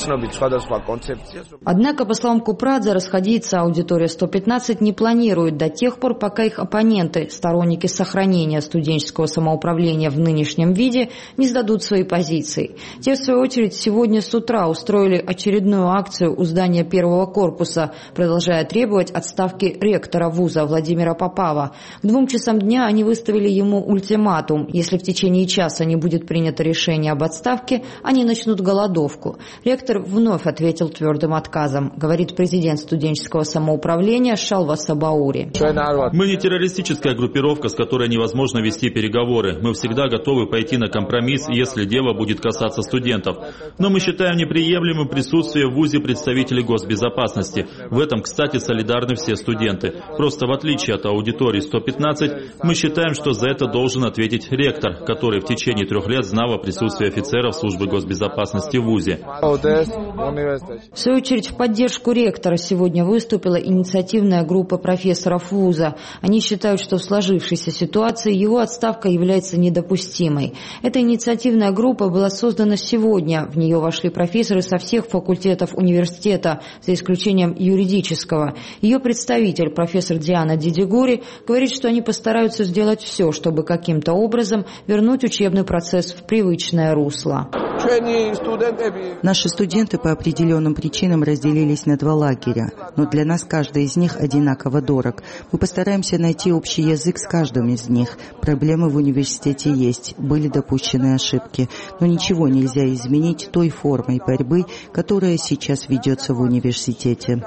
Однако, по словам Купрадзе, расходиться аудитория 115 не планирует до тех пор, пока их оппоненты, сторонники сохранения студенческого самоуправления в нынешнем виде, не сдадут свои позиции. Те, в свою очередь, сегодня с утра устроили очередную акцию у здания первого корпуса, продолжая требовать отставки ректора вуза Владимира Попова. К 2 часам дня они выставили ему ультиматум. Если в течение часа не будет принято решение об отставке, они начнут голодовку. Ректор вновь ответил твердым отказом, говорит президент студенческого самоуправления Шалва Сабаури. Мы не террористическая группировка, с которой невозможно вести переговоры. Мы всегда готовы пойти на компромисс, если дело будет касаться студентов. Но мы считаем неприемлемым присутствие в вузе представителей госбезопасности. В этом, кстати, солидарны все студенты. Просто в отличие от аудитории 115, мы считаем, что за это должен ответить ректор, который в течение 3 лет знал о присутствии офицеров службы госбезопасности в вузе. В свою очередь, в поддержку ректора сегодня выступила инициативная группа профессоров вуза. Они считают, что в сложившейся ситуации его отставка является недопустимой. Эта инициативная группа была создана сегодня. В нее вошли профессоры со всех факультетов университета, за исключением юридического. Ее представитель, профессор Диана Дидигури, говорит, что они постараются сделать все, чтобы каким-то образом вернуть учебный процесс в привычное русло. Наши студенты по определенным причинам разделились на 2 лагеря, но для нас каждый из них одинаково дорог. Мы постараемся найти общий язык с каждым из них. Проблемы в университете есть, были допущены ошибки, но ничего нельзя изменить той формой борьбы, которая сейчас ведется в университете.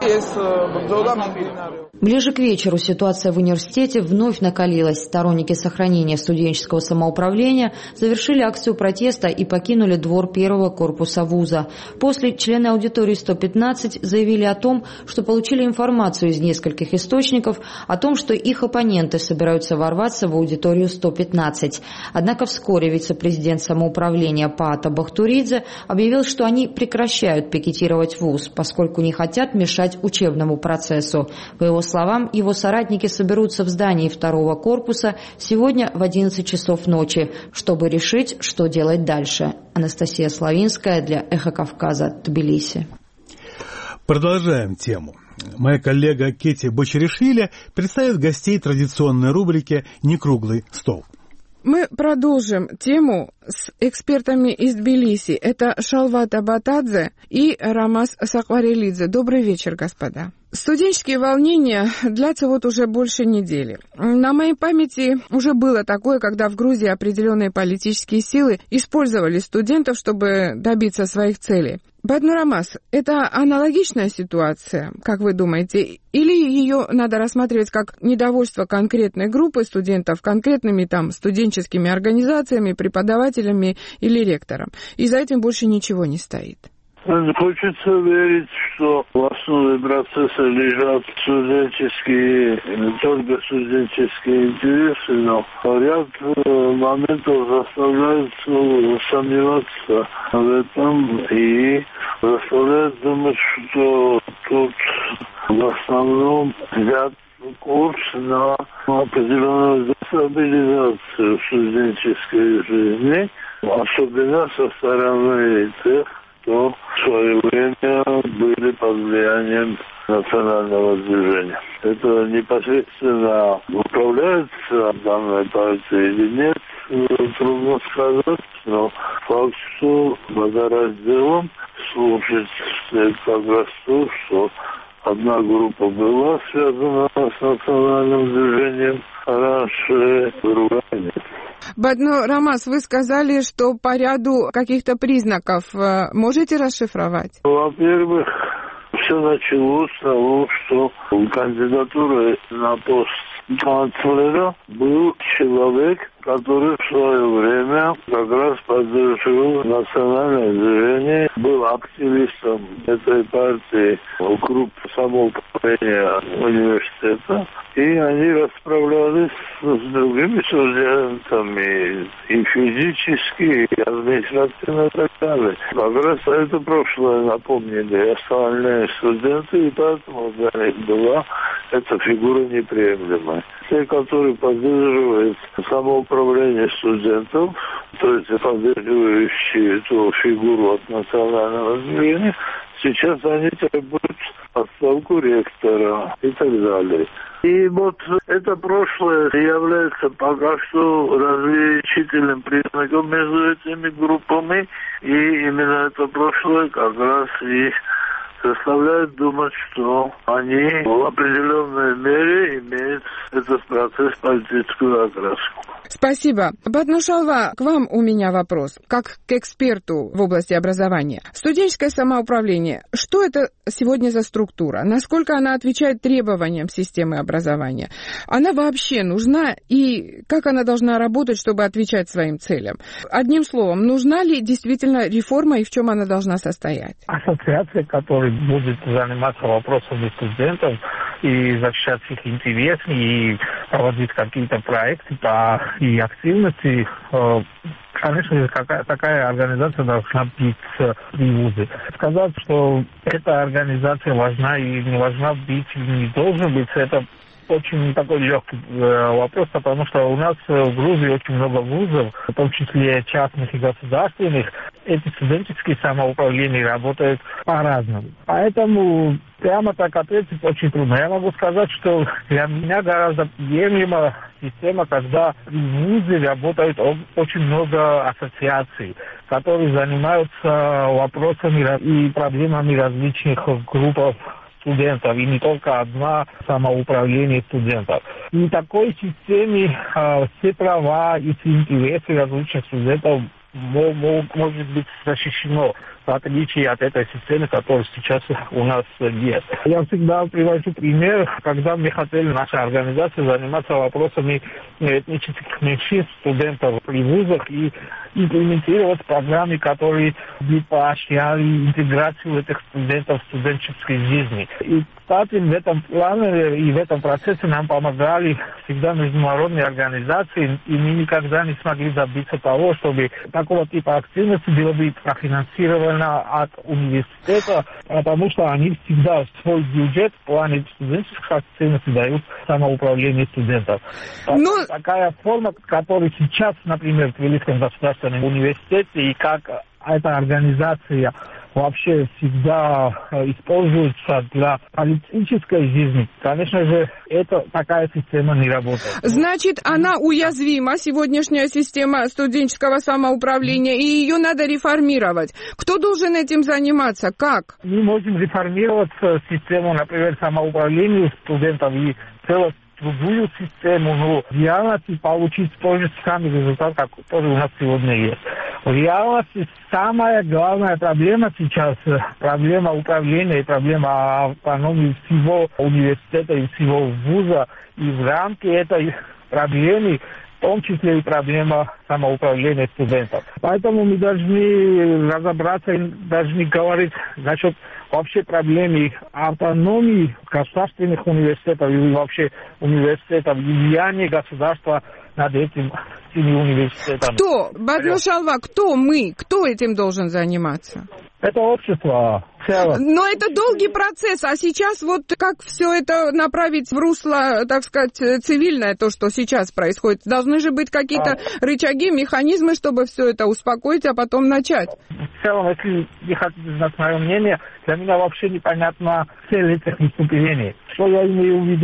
Ближе к вечеру ситуация в университете вновь накалилась. Сторонники сохранения студенческого самоуправления завершили акцию протеста и покинули двор первого корпуса вуза. После члены аудитории 115 заявили о том, что получили информацию из нескольких источников о том, что их оппоненты собираются ворваться в аудиторию 115. Однако вскоре вице-президент самоуправления Паата Бахтуридзе объявил, что они прекращают пикетировать вуз, поскольку не хотят мешать учебному процессу. По его словам, его соратники соберутся в здании второго корпуса сегодня в 11 часов ночи, чтобы решить, что делать дальше. Анастасия Славинская для «Эхо Кавказа», Тбилиси. Продолжаем тему. Моя коллега Кети Бочеришвили представит гостей традиционной рубрики «Некруглый стол». Мы продолжим тему с экспертами из Тбилиси. Это Шалват Абатадзе и Рамаз Сакварелидзе. Добрый вечер, господа. Студенческие волнения длятся вот уже больше недели. На моей памяти уже было такое, когда в Грузии определенные политические силы использовали студентов, чтобы добиться своих целей. Поэтому, Рамаз, это аналогичная ситуация, как вы думаете? Или ее надо рассматривать как недовольство конкретной группы студентов, конкретными там студенческими организациями, преподавателями или ректором? И за этим больше ничего не стоит. Хочется верить, что в основе процесса лежат студенческие, не только студенческие интересы, но ряд моментов заставляют сомневаться в этом и заставляют думать, что тут в основном взят курс на определенную дестабилизацию студенческой жизни, особенно со стороны тех, кто в свое время были под влиянием национального движения. Это непосредственно управляется данной партией или нет, трудно сказать, но факт, что водоразделом служит как раз то, что одна группа была связана с национальным движением, а раньше другая нет. Но, Рамаз, вы сказали, что по ряду каких-то признаков можете расшифровать? Во-первых, все началось с того, что кандидатура на пост канцлера был человек, который в свое время как раз поддерживал национальное движение, был активистом этой партии, группы самоуправления университета, и они расправлялись с другими студентами и физически, и административно, и так далее. Как раз это прошлое напомнили остальные студенты, и поэтому для них была эта фигура неприемлемая. Те, которые поддерживают самоуправление студентов, то есть поддерживающие эту фигуру от национального движения, сейчас они требуют отставку ректора и так далее. И вот это прошлое является пока что различительным признаком между этими группами, и именно это прошлое как раз и заставляет думать, что они в определенной мере имеют этот процесс политическую окраску. Спасибо. Батнушалва, к вам у меня вопрос, как к эксперту в области образования. Студенческое самоуправление, что это сегодня за структура? Насколько она отвечает требованиям системы образования? Она вообще нужна и как она должна работать, чтобы отвечать своим целям? Одним словом, нужна ли действительно реформа и в чем она должна состоять? Ассоциация, которая будет заниматься вопросами студентов и защищать их интересы и проводить какие-то проекты и активности, конечно, такая организация должна быть при вузе. Сказать, что эта организация важна и не важна быть, не должен быть, это очень такой легкий вопрос, потому что у нас в Грузии очень много вузов, в том числе частных и государственных. Эти студенческие самоуправления работают по-разному. Поэтому прямо так ответить очень трудно. Я могу сказать, что для меня гораздо приемлема система, когда в вузе работает очень много ассоциаций, которые занимаются вопросами и проблемами различных групп студентов, и не только одна самоуправление студентов. И в такой системе все права и все интересы различных студентов может быть защищено, в отличие от этой системы, которая сейчас у нас есть. Я всегда привожу пример, когда мы хотели, наша организация, заниматься вопросами этнических меньшинств, студентов при вузах и имплементировать программы, которые бы поощряли интеграцию этих студентов в студенческой жизни. И, кстати, в этом плане и в этом процессе нам помогали всегда международные организации, и мы никогда не смогли добиться того, чтобы такого типа активности было бы профинансировано от университета, потому что они всегда свой бюджет в плане студенческих активностей дают самоуправлению студентов. Такая форма, которая сейчас, например, в Тбилисском государственном университете, и как эта организация вообще всегда используется для политической жизни, конечно же, такая система не работает. Значит, она уязвима, сегодняшняя система студенческого самоуправления, и ее надо реформировать. Кто должен этим заниматься? Как? Мы можем реформировать систему, например, самоуправления студентов и целых другую систему, но в реальности получить тот же самый результат, который у нас сегодня есть. В реальности самая главная проблема сейчас, проблема управления и проблема автономии всего университета и всего вуза, и в рамке этой проблемы в том числе и проблема самоуправления студентов. Поэтому мы должны разобраться и должны говорить насчет вообще проблемы автономии государственных университетов и вообще университетов, и влияния государства над этими университетами. Кто? Батнушалва, кто мы? Кто этим должен заниматься? Это общество. Но это долгий процесс, а сейчас вот как все это направить в русло, так сказать, цивильное, то, что сейчас происходит? Должны же быть какие-то рычаги, механизмы, чтобы все это успокоить, а потом начать. В целом, если вы хотите знать мое мнение, для меня вообще непонятна цель этих выступлений. Что я имею в виду?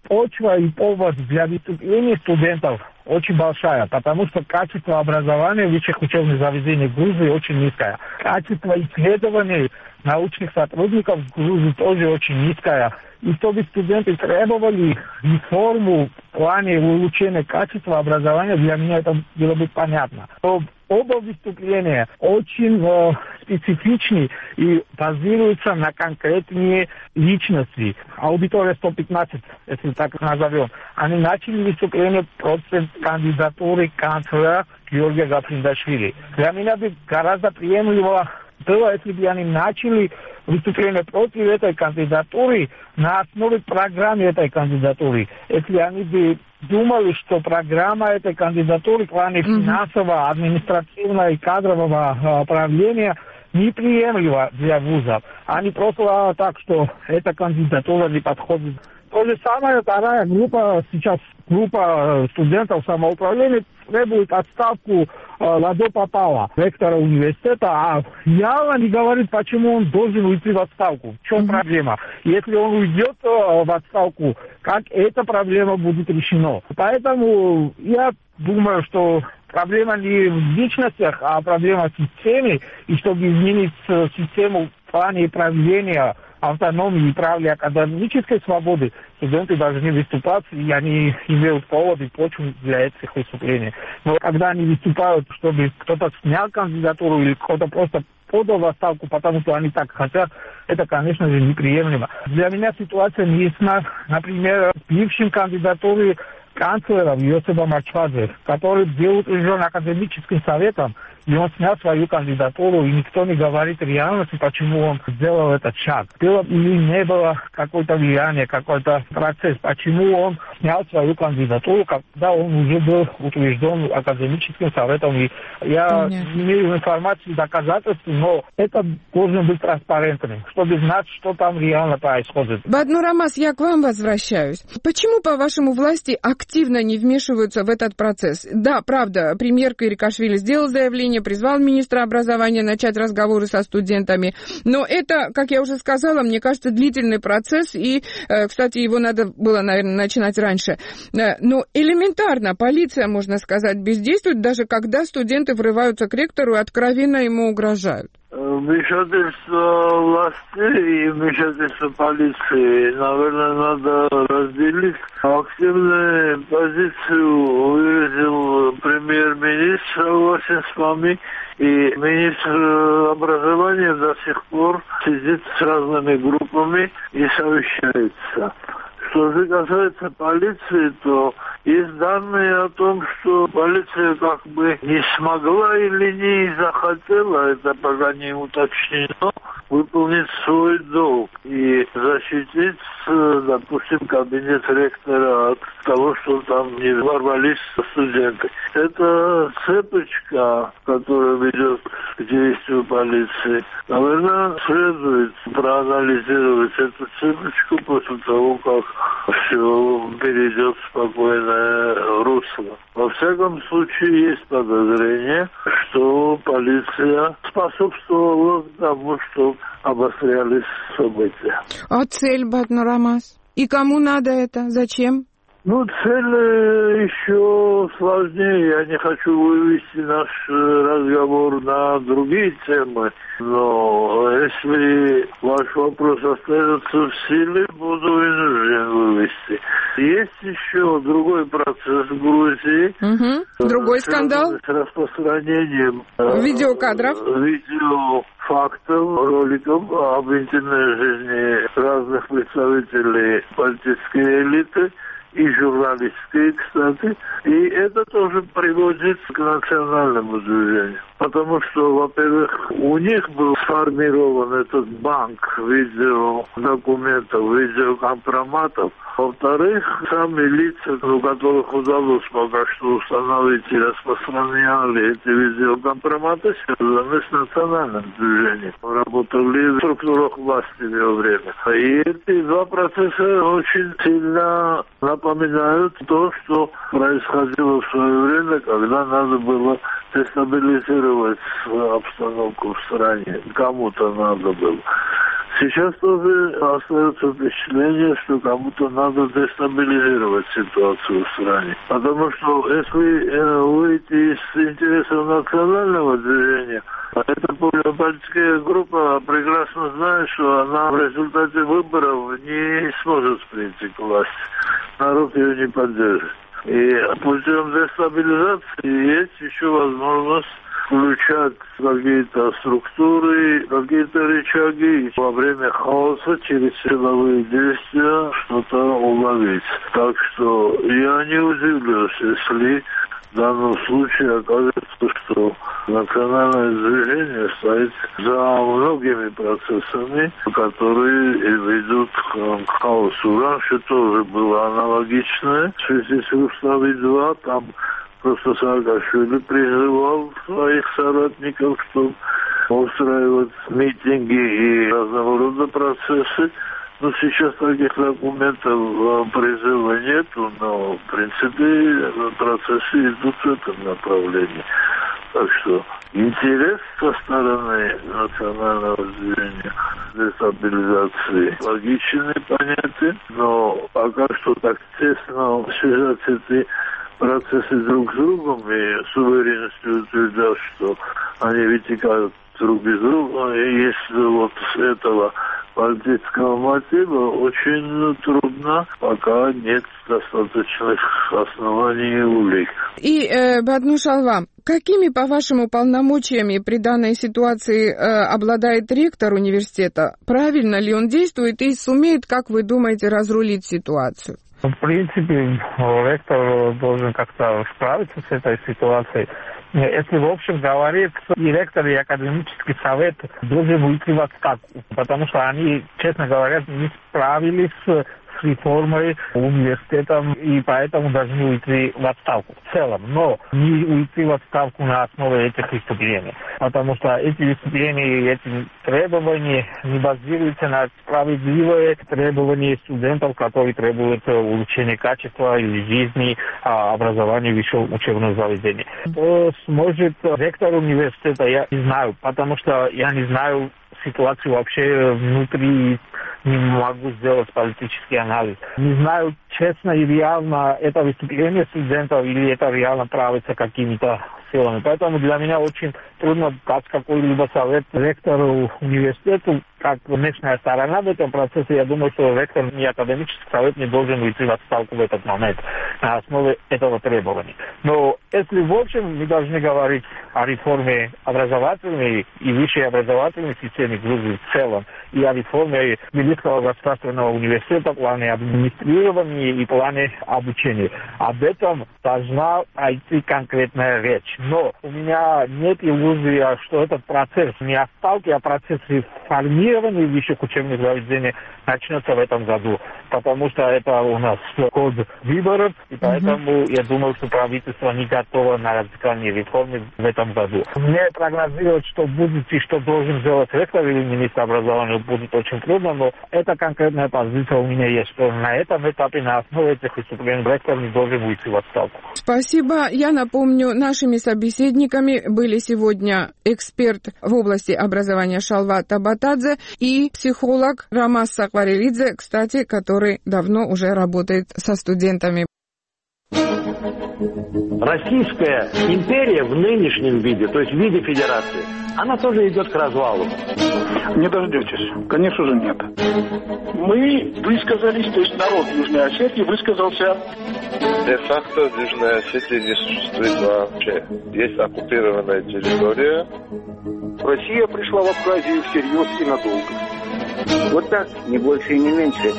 почва и повод для выступления студентов очень большая, потому что качество образования в высших учебных заведениях Грузии очень низкое. Качество исследований научных сотрудников в Грузии тоже очень низкое. И чтобы студенты требовали реформу в плане улучшения качества образования, для меня это было бы понятно. Но оба выступления очень специфичны и базируются на конкретные личности. Аудитория 115, если так назовем. Они начали выступление против кандидатуры канцлера Георгия Гафриндашвили. Для меня бы гораздо приемлемо было, если бы они начали выступление против этой кандидатуры на основе программы этой кандидатуры. Если они бы думали, что программа этой кандидатуры в плане финансового, административного и кадрового управления неприемлема для вузов. Они просто так, что эта кандидатура не подходит. То же самое, вторая группа, сейчас группа студентов самоуправления требует отставку Ладо Папала, ректора университета, а явно не говорит, почему он должен уйти в отставку. В чем проблема? Если он уйдет в отставку, как эта проблема будет решена? Поэтому я думаю, что проблема не в личностях, а проблема в системе, и чтобы изменить систему в плане правления, автономии и праве академической свободы, студенты должны выступать, и они имеют повод и почву для этих выступлений. Но когда они выступают, чтобы кто-то снял кандидатуру или кто-то просто подал в отставку, потому что они так хотят, это, конечно же, неприемлемо. Для меня ситуация не ясна. Например, бывшим кандидатуре канцлера Йосипа Мачвадзе, который был утвержден академическим советом, и он снял свою кандидатуру, и никто не говорит реальности, почему он сделал этот шаг. Было или не было какое-то влияние, какой-то процесс, почему он снял свою кандидатуру, когда он уже был утвержден академическим советом. И я не имею информации, доказательств, но это должно быть транспарентным, чтобы знать, что там реально происходит. Баднур Алмаз, я к вам возвращаюсь. Почему, по-вашему, власти активно не вмешиваются в этот процесс? Да, правда, премьер Кырикашвили сделал заявление, призвал министра образования начать разговоры со студентами. Но это, как я уже сказала, мне кажется, длительный процесс, и, кстати, его надо было, наверное, начинать раньше. Но элементарно полиция, можно сказать, бездействует, даже когда студенты врываются к ректору и откровенно ему угрожают. Вмешательство власти и вмешательство полиции, наверное, надо разделить. Активную позицию выразил премьер-министр, согласен с вами, и министр образования до сих пор сидит с разными группами и совещается. Что же касается полиции, то есть данные о том, что полиция как бы не смогла или не захотела, это пока не уточнено, выполнить свой долг и защитить, допустим, кабинет ректора от того, что там не ворвались студенты. Это цепочка, которая ведет к действию полиции. Наверное, следует проанализировать эту цепочку после того, как все перейдет в спокойное русло. Во всяком случае, есть подозрение, что полиция способствовала тому, что обострялись события. А цель, Баднур Алмаз? И кому надо это? Зачем? Цель еще сложнее. Я не хочу вывести наш разговор на другие темы, но если ваш вопрос остается в силе, буду вынужден вывести. Есть еще другой процесс в Грузии. Другой скандал? С распространением видеокадров. Видеофактов, роликов об интимной жизни разных представителей политической элиты и журналистской, кстати. И это тоже приводит к национальному движению. Потому что, во-первых, у них был сформирован этот банк видеодокументов, видеокомпроматов. Во-вторых, сами лица, у которых удалось пока что установить и распространяли эти видеокомпроматы, связаны с национальным движением. Работали в структурах власти в его время. И эти два процесса очень сильно напоминают то, что происходило в свое время, когда надо было дестабилизировать обстановку в стране. Кому-то надо было. Сейчас тоже остается впечатление, что кому-то надо дестабилизировать ситуацию в стране. Потому что если выйти из интересов национального движения, эта политическая группа прекрасно знает, что она в результате выборов не сможет прийти к власти. Народ ее не поддержит. И путем дестабилизации есть еще возможность включать какие-то структуры, какие-то рычаги, и во время хаоса через силовые действия что-то уловить. Так что я не удивлюсь, если в данном случае окажется, что национальное движение стоит за многими процессами, которые ведут к хаосу. Раньше тоже было аналогичное. В связи с Рустави-2 там просто Саакашвили призывал своих соратников, чтобы устраивать митинги и разного рода процессы. Но сейчас таких документов призыва нету, но в принципе процессы идут в этом направлении. Так что интерес со стороны национального движения дестабилизации логичен и понятен, но пока что так тесно связать эти процессы друг с другом и с уверенностью утверждать, что они вытекают друг из друга, и если вот с этого политического мотива очень трудно, пока нет достаточных оснований и улик. И, Баднуш Алва, какими, по-вашему, полномочиями при данной ситуации обладает ректор университета? Правильно ли он действует и сумеет, как вы думаете, разрулить ситуацию? В принципе, ректор должен как-то справиться с этой ситуацией. Если в общем говорить, и ректор, и академический совет должны уйти в отставку, потому что они, честно говоря, не справились с реформой университетом, и поэтому должны уйти в отставку в целом. Но не уйти в отставку на основе этих выступлений, потому что эти выступления и эти требования не базируются на справедливые требования студентов, которые требуют улучшения качества или жизни, образования в высшем учебном заведении. Что сможет ректор университета, я не знаю, потому что я не знаю ситуацию вообще внутри, не могу сделать политический анализ. Не знаю, честно и реально это выступление студентов или это реально правится какими-то силами. Поэтому для меня очень трудно дать какой-либо совет ректору университету. Как внешняя сторона в этом процессе, я думаю, что ректор и академический совет не должен уйти в отставку в этот момент на основе этого требования. Но если в общем мы должны говорить о реформе образовательной и высшей образовательной системы Грузии в целом, и о реформе Великого государственного университета в плане администрирования и в плане обучения. Об этом должна пойти конкретная речь. Но у меня нет иллюзии, что этот процесс не отставки, а процесс реформирования высших учебных заведений начнется в этом году. Потому что это у нас год выборов, и поэтому я думаю, что правительство не готово на радикальные реформы в этом году. Мне прогнозировать, что будет и что должен сделать ректор или министр образования, будет очень трудно, но эта конкретная позиция у меня есть, что на этом этапе, на основе этих выступлений, ректор не должен уйти в отставку. Спасибо. Я напомню, нашими собеседниками были сегодня эксперт в области образования Шалват Абатадзе и психолог Рамаз Сакварелидзе, кстати, который давно уже работает со студентами. Российская империя в нынешнем виде, то есть в виде федерации, она тоже идет к развалу. Не дождетесь. Конечно же нет. Мы высказались, то есть народ Южной Осетии высказался. Де-факто в Южной Осетии не существует вообще. Есть оккупированная территория. Россия пришла в Абхазию всерьез и надолго. Вот так, не больше и не меньше.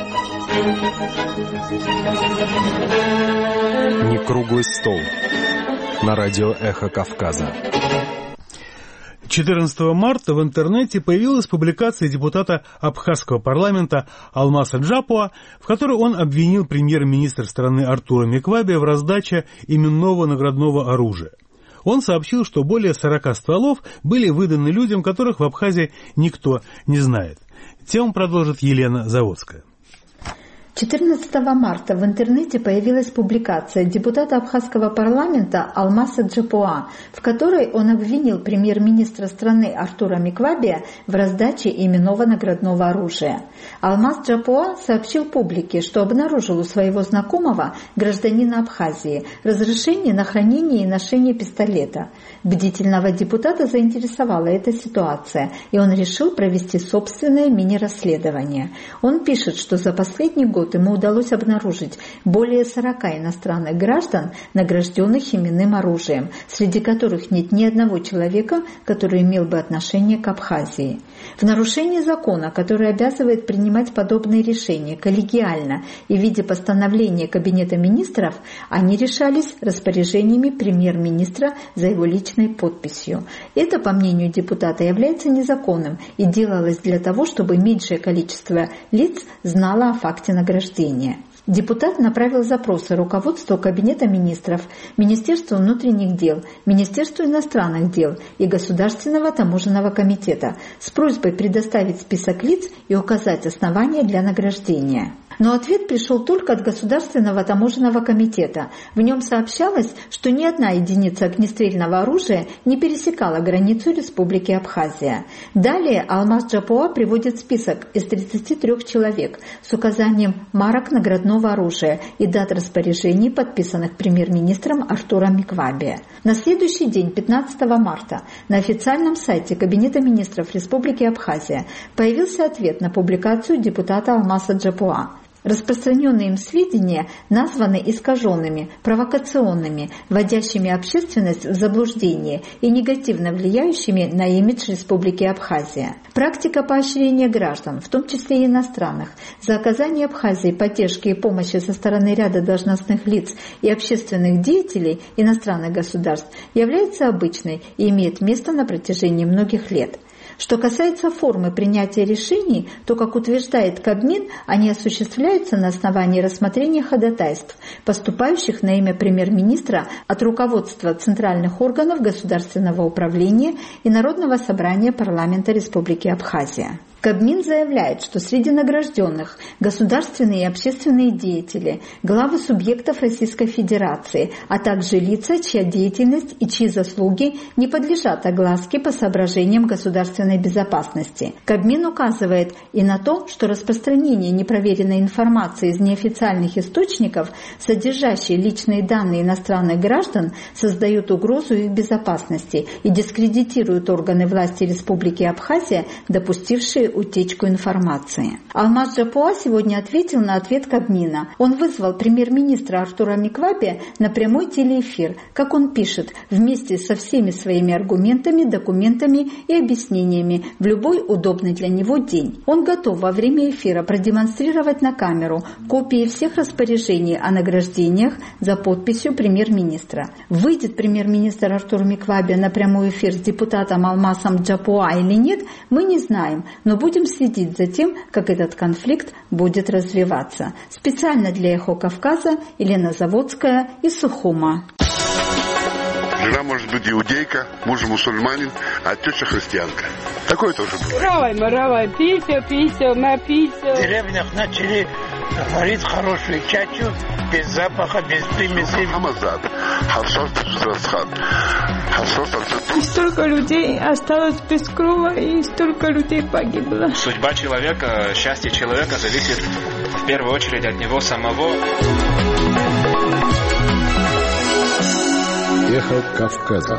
Не круглый стол. На радио «Эхо Кавказа». 14 марта в интернете появилась публикация депутата Абхазского парламента Алмаса Джапуа, в которой он обвинил премьер-министра страны Артура Меквабе в раздаче именного наградного оружия. Он сообщил, что более 40 стволов были выданы людям, которых в Абхазии никто не знает. Тему продолжит Елена Заводская. 14 марта в интернете появилась публикация депутата абхазского парламента Алмаса Джапуа, в которой он обвинил премьер-министра страны Артура Миквабия в раздаче именного наградного оружия. Алмаз Джапуа сообщил публике, что обнаружил у своего знакомого, гражданина Абхазии, разрешение на хранение и ношение пистолета. Бдительного депутата заинтересовала эта ситуация, и он решил провести собственное мини-расследование. Он пишет, что за последний год ему удалось обнаружить более 40 иностранных граждан, награжденных именным оружием, среди которых нет ни одного человека, который имел бы отношение к Абхазии. В нарушении закона, который обязывает принимать подобные решения коллегиально и в виде постановления Кабинета министров, они решались распоряжениями премьер-министра за его личной подписью. Это, по мнению депутата, является незаконным и делалось для того, чтобы меньшее количество лиц знало о факте награждения. Депутат направил запросы руководству Кабинета министров, Министерству внутренних дел, Министерству иностранных дел и Государственного таможенного комитета с просьбой предоставить список лиц и указать основания для награждения. Но ответ пришел только от Государственного таможенного комитета. В нем сообщалось, что ни одна единица огнестрельного оружия не пересекала границу Республики Абхазия. Далее Алмаз Джапуа приводит список из 33 человек с указанием марок наградного оружия и дат распоряжений, подписанных премьер-министром Артуром Миквабия. На следующий день, 15 марта, на официальном сайте Кабинета министров Республики Абхазия появился ответ на публикацию депутата Алмаза Джапуа. Распространенные им сведения названы искаженными, провокационными, вводящими общественность в заблуждение и негативно влияющими на имидж Республики Абхазия. Практика поощрения граждан, в том числе и иностранных, за оказание Абхазии поддержки и помощи со стороны ряда должностных лиц и общественных деятелей иностранных государств является обычной и имеет место на протяжении многих лет. Что касается формы принятия решений, то, как утверждает Кабмин, они осуществляются на основании рассмотрения ходатайств, поступающих на имя премьер-министра от руководства центральных органов государственного управления и Народного собрания парламента Республики Абхазия. Кабмин заявляет, что среди награжденных государственные и общественные деятели, главы субъектов Российской Федерации, а также лица, чья деятельность и чьи заслуги не подлежат огласке по соображениям государственной безопасности. Кабмин указывает и на то, что распространение непроверенной информации из неофициальных источников, содержащей личные данные иностранных граждан, создают угрозу их безопасности и дискредитируют органы власти Республики Абхазия, допустившие утечку информации. Алмаз Джапуа сегодня ответил на ответ Кабмина. Он вызвал премьер-министра Артура Миквабия на прямой телеэфир, как он пишет, вместе со всеми своими аргументами, документами и объяснениями в любой удобный для него день. Он готов во время эфира продемонстрировать на камеру копии всех распоряжений о награждениях за подписью премьер-министра. Выйдет премьер-министр Артур Миквабия на прямой эфир с депутатом Алмазом Джапуа или нет, мы не знаем, но будем следить за тем, как этот конфликт будет развиваться. Специально для «Эхо Кавказа» Елена Заводская из Сухума. Жена может быть иудейка, муж мусульманин, а теща христианка. Такое тоже бывает. Равай, пися, напися. В деревнях начали варить хорошую чачу, без запаха, без примесей. Столько людей осталось без крова, и столько людей погибло. Судьба человека, счастье человека зависит в первую очередь от него самого. Эхо Кавказа.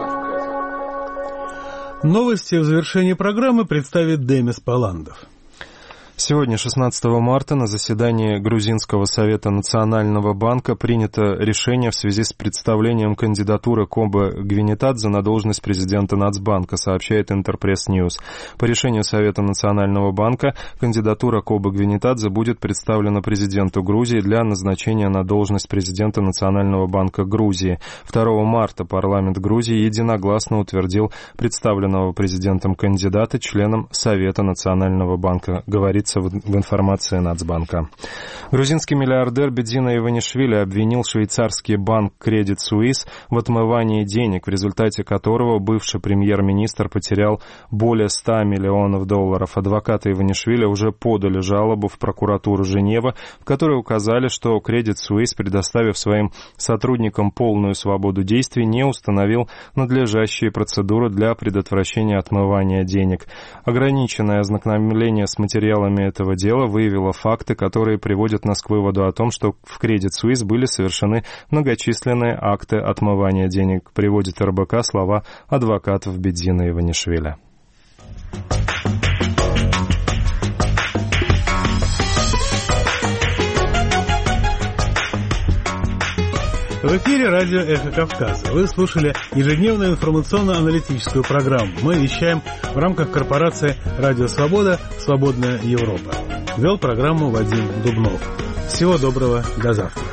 Новости в завершении программы представит Демис Паландов. Сегодня, 16 марта, на заседании Грузинского совета Национального банка принято решение в связи с представлением кандидатуры Коба Гвинетадзе на должность президента Нацбанка, сообщает Интерпресс Ньюс. По решению Совета Национального банка кандидатура Коба Гвинетадзе будет представлена президенту Грузии для назначения на должность президента Национального банка Грузии. 2 марта парламент Грузии единогласно утвердил представленного президентом кандидата членом Совета Национального банка, говорится говорится в информации Нацбанка. Грузинский миллиардер Бедзина Иванишвили обвинил швейцарский банк Credit Suisse в отмывании денег, в результате которого бывший премьер-министр потерял более $100 миллионов. Адвокаты Иванишвили уже подали жалобу в прокуратуру Женевы, в которой указали, что Credit Suisse, предоставив своим сотрудникам полную свободу действий, не установил надлежащие процедуры для предотвращения отмывания денег. Ограниченное ознакомление с материалами этого дела выявило факты, которые приводят нас к выводу о том, что в Credit Suisse были совершены многочисленные акты отмывания денег, приводит РБК слова адвокатов Бедзина Иванишвили. В эфире радио «Эхо Кавказа». Вы слушали ежедневную информационно-аналитическую программу. Мы вещаем в рамках корпорации «Радио Свобода. Свободная Европа». Вел программу Вадим Дубнов. Всего доброго, до завтра.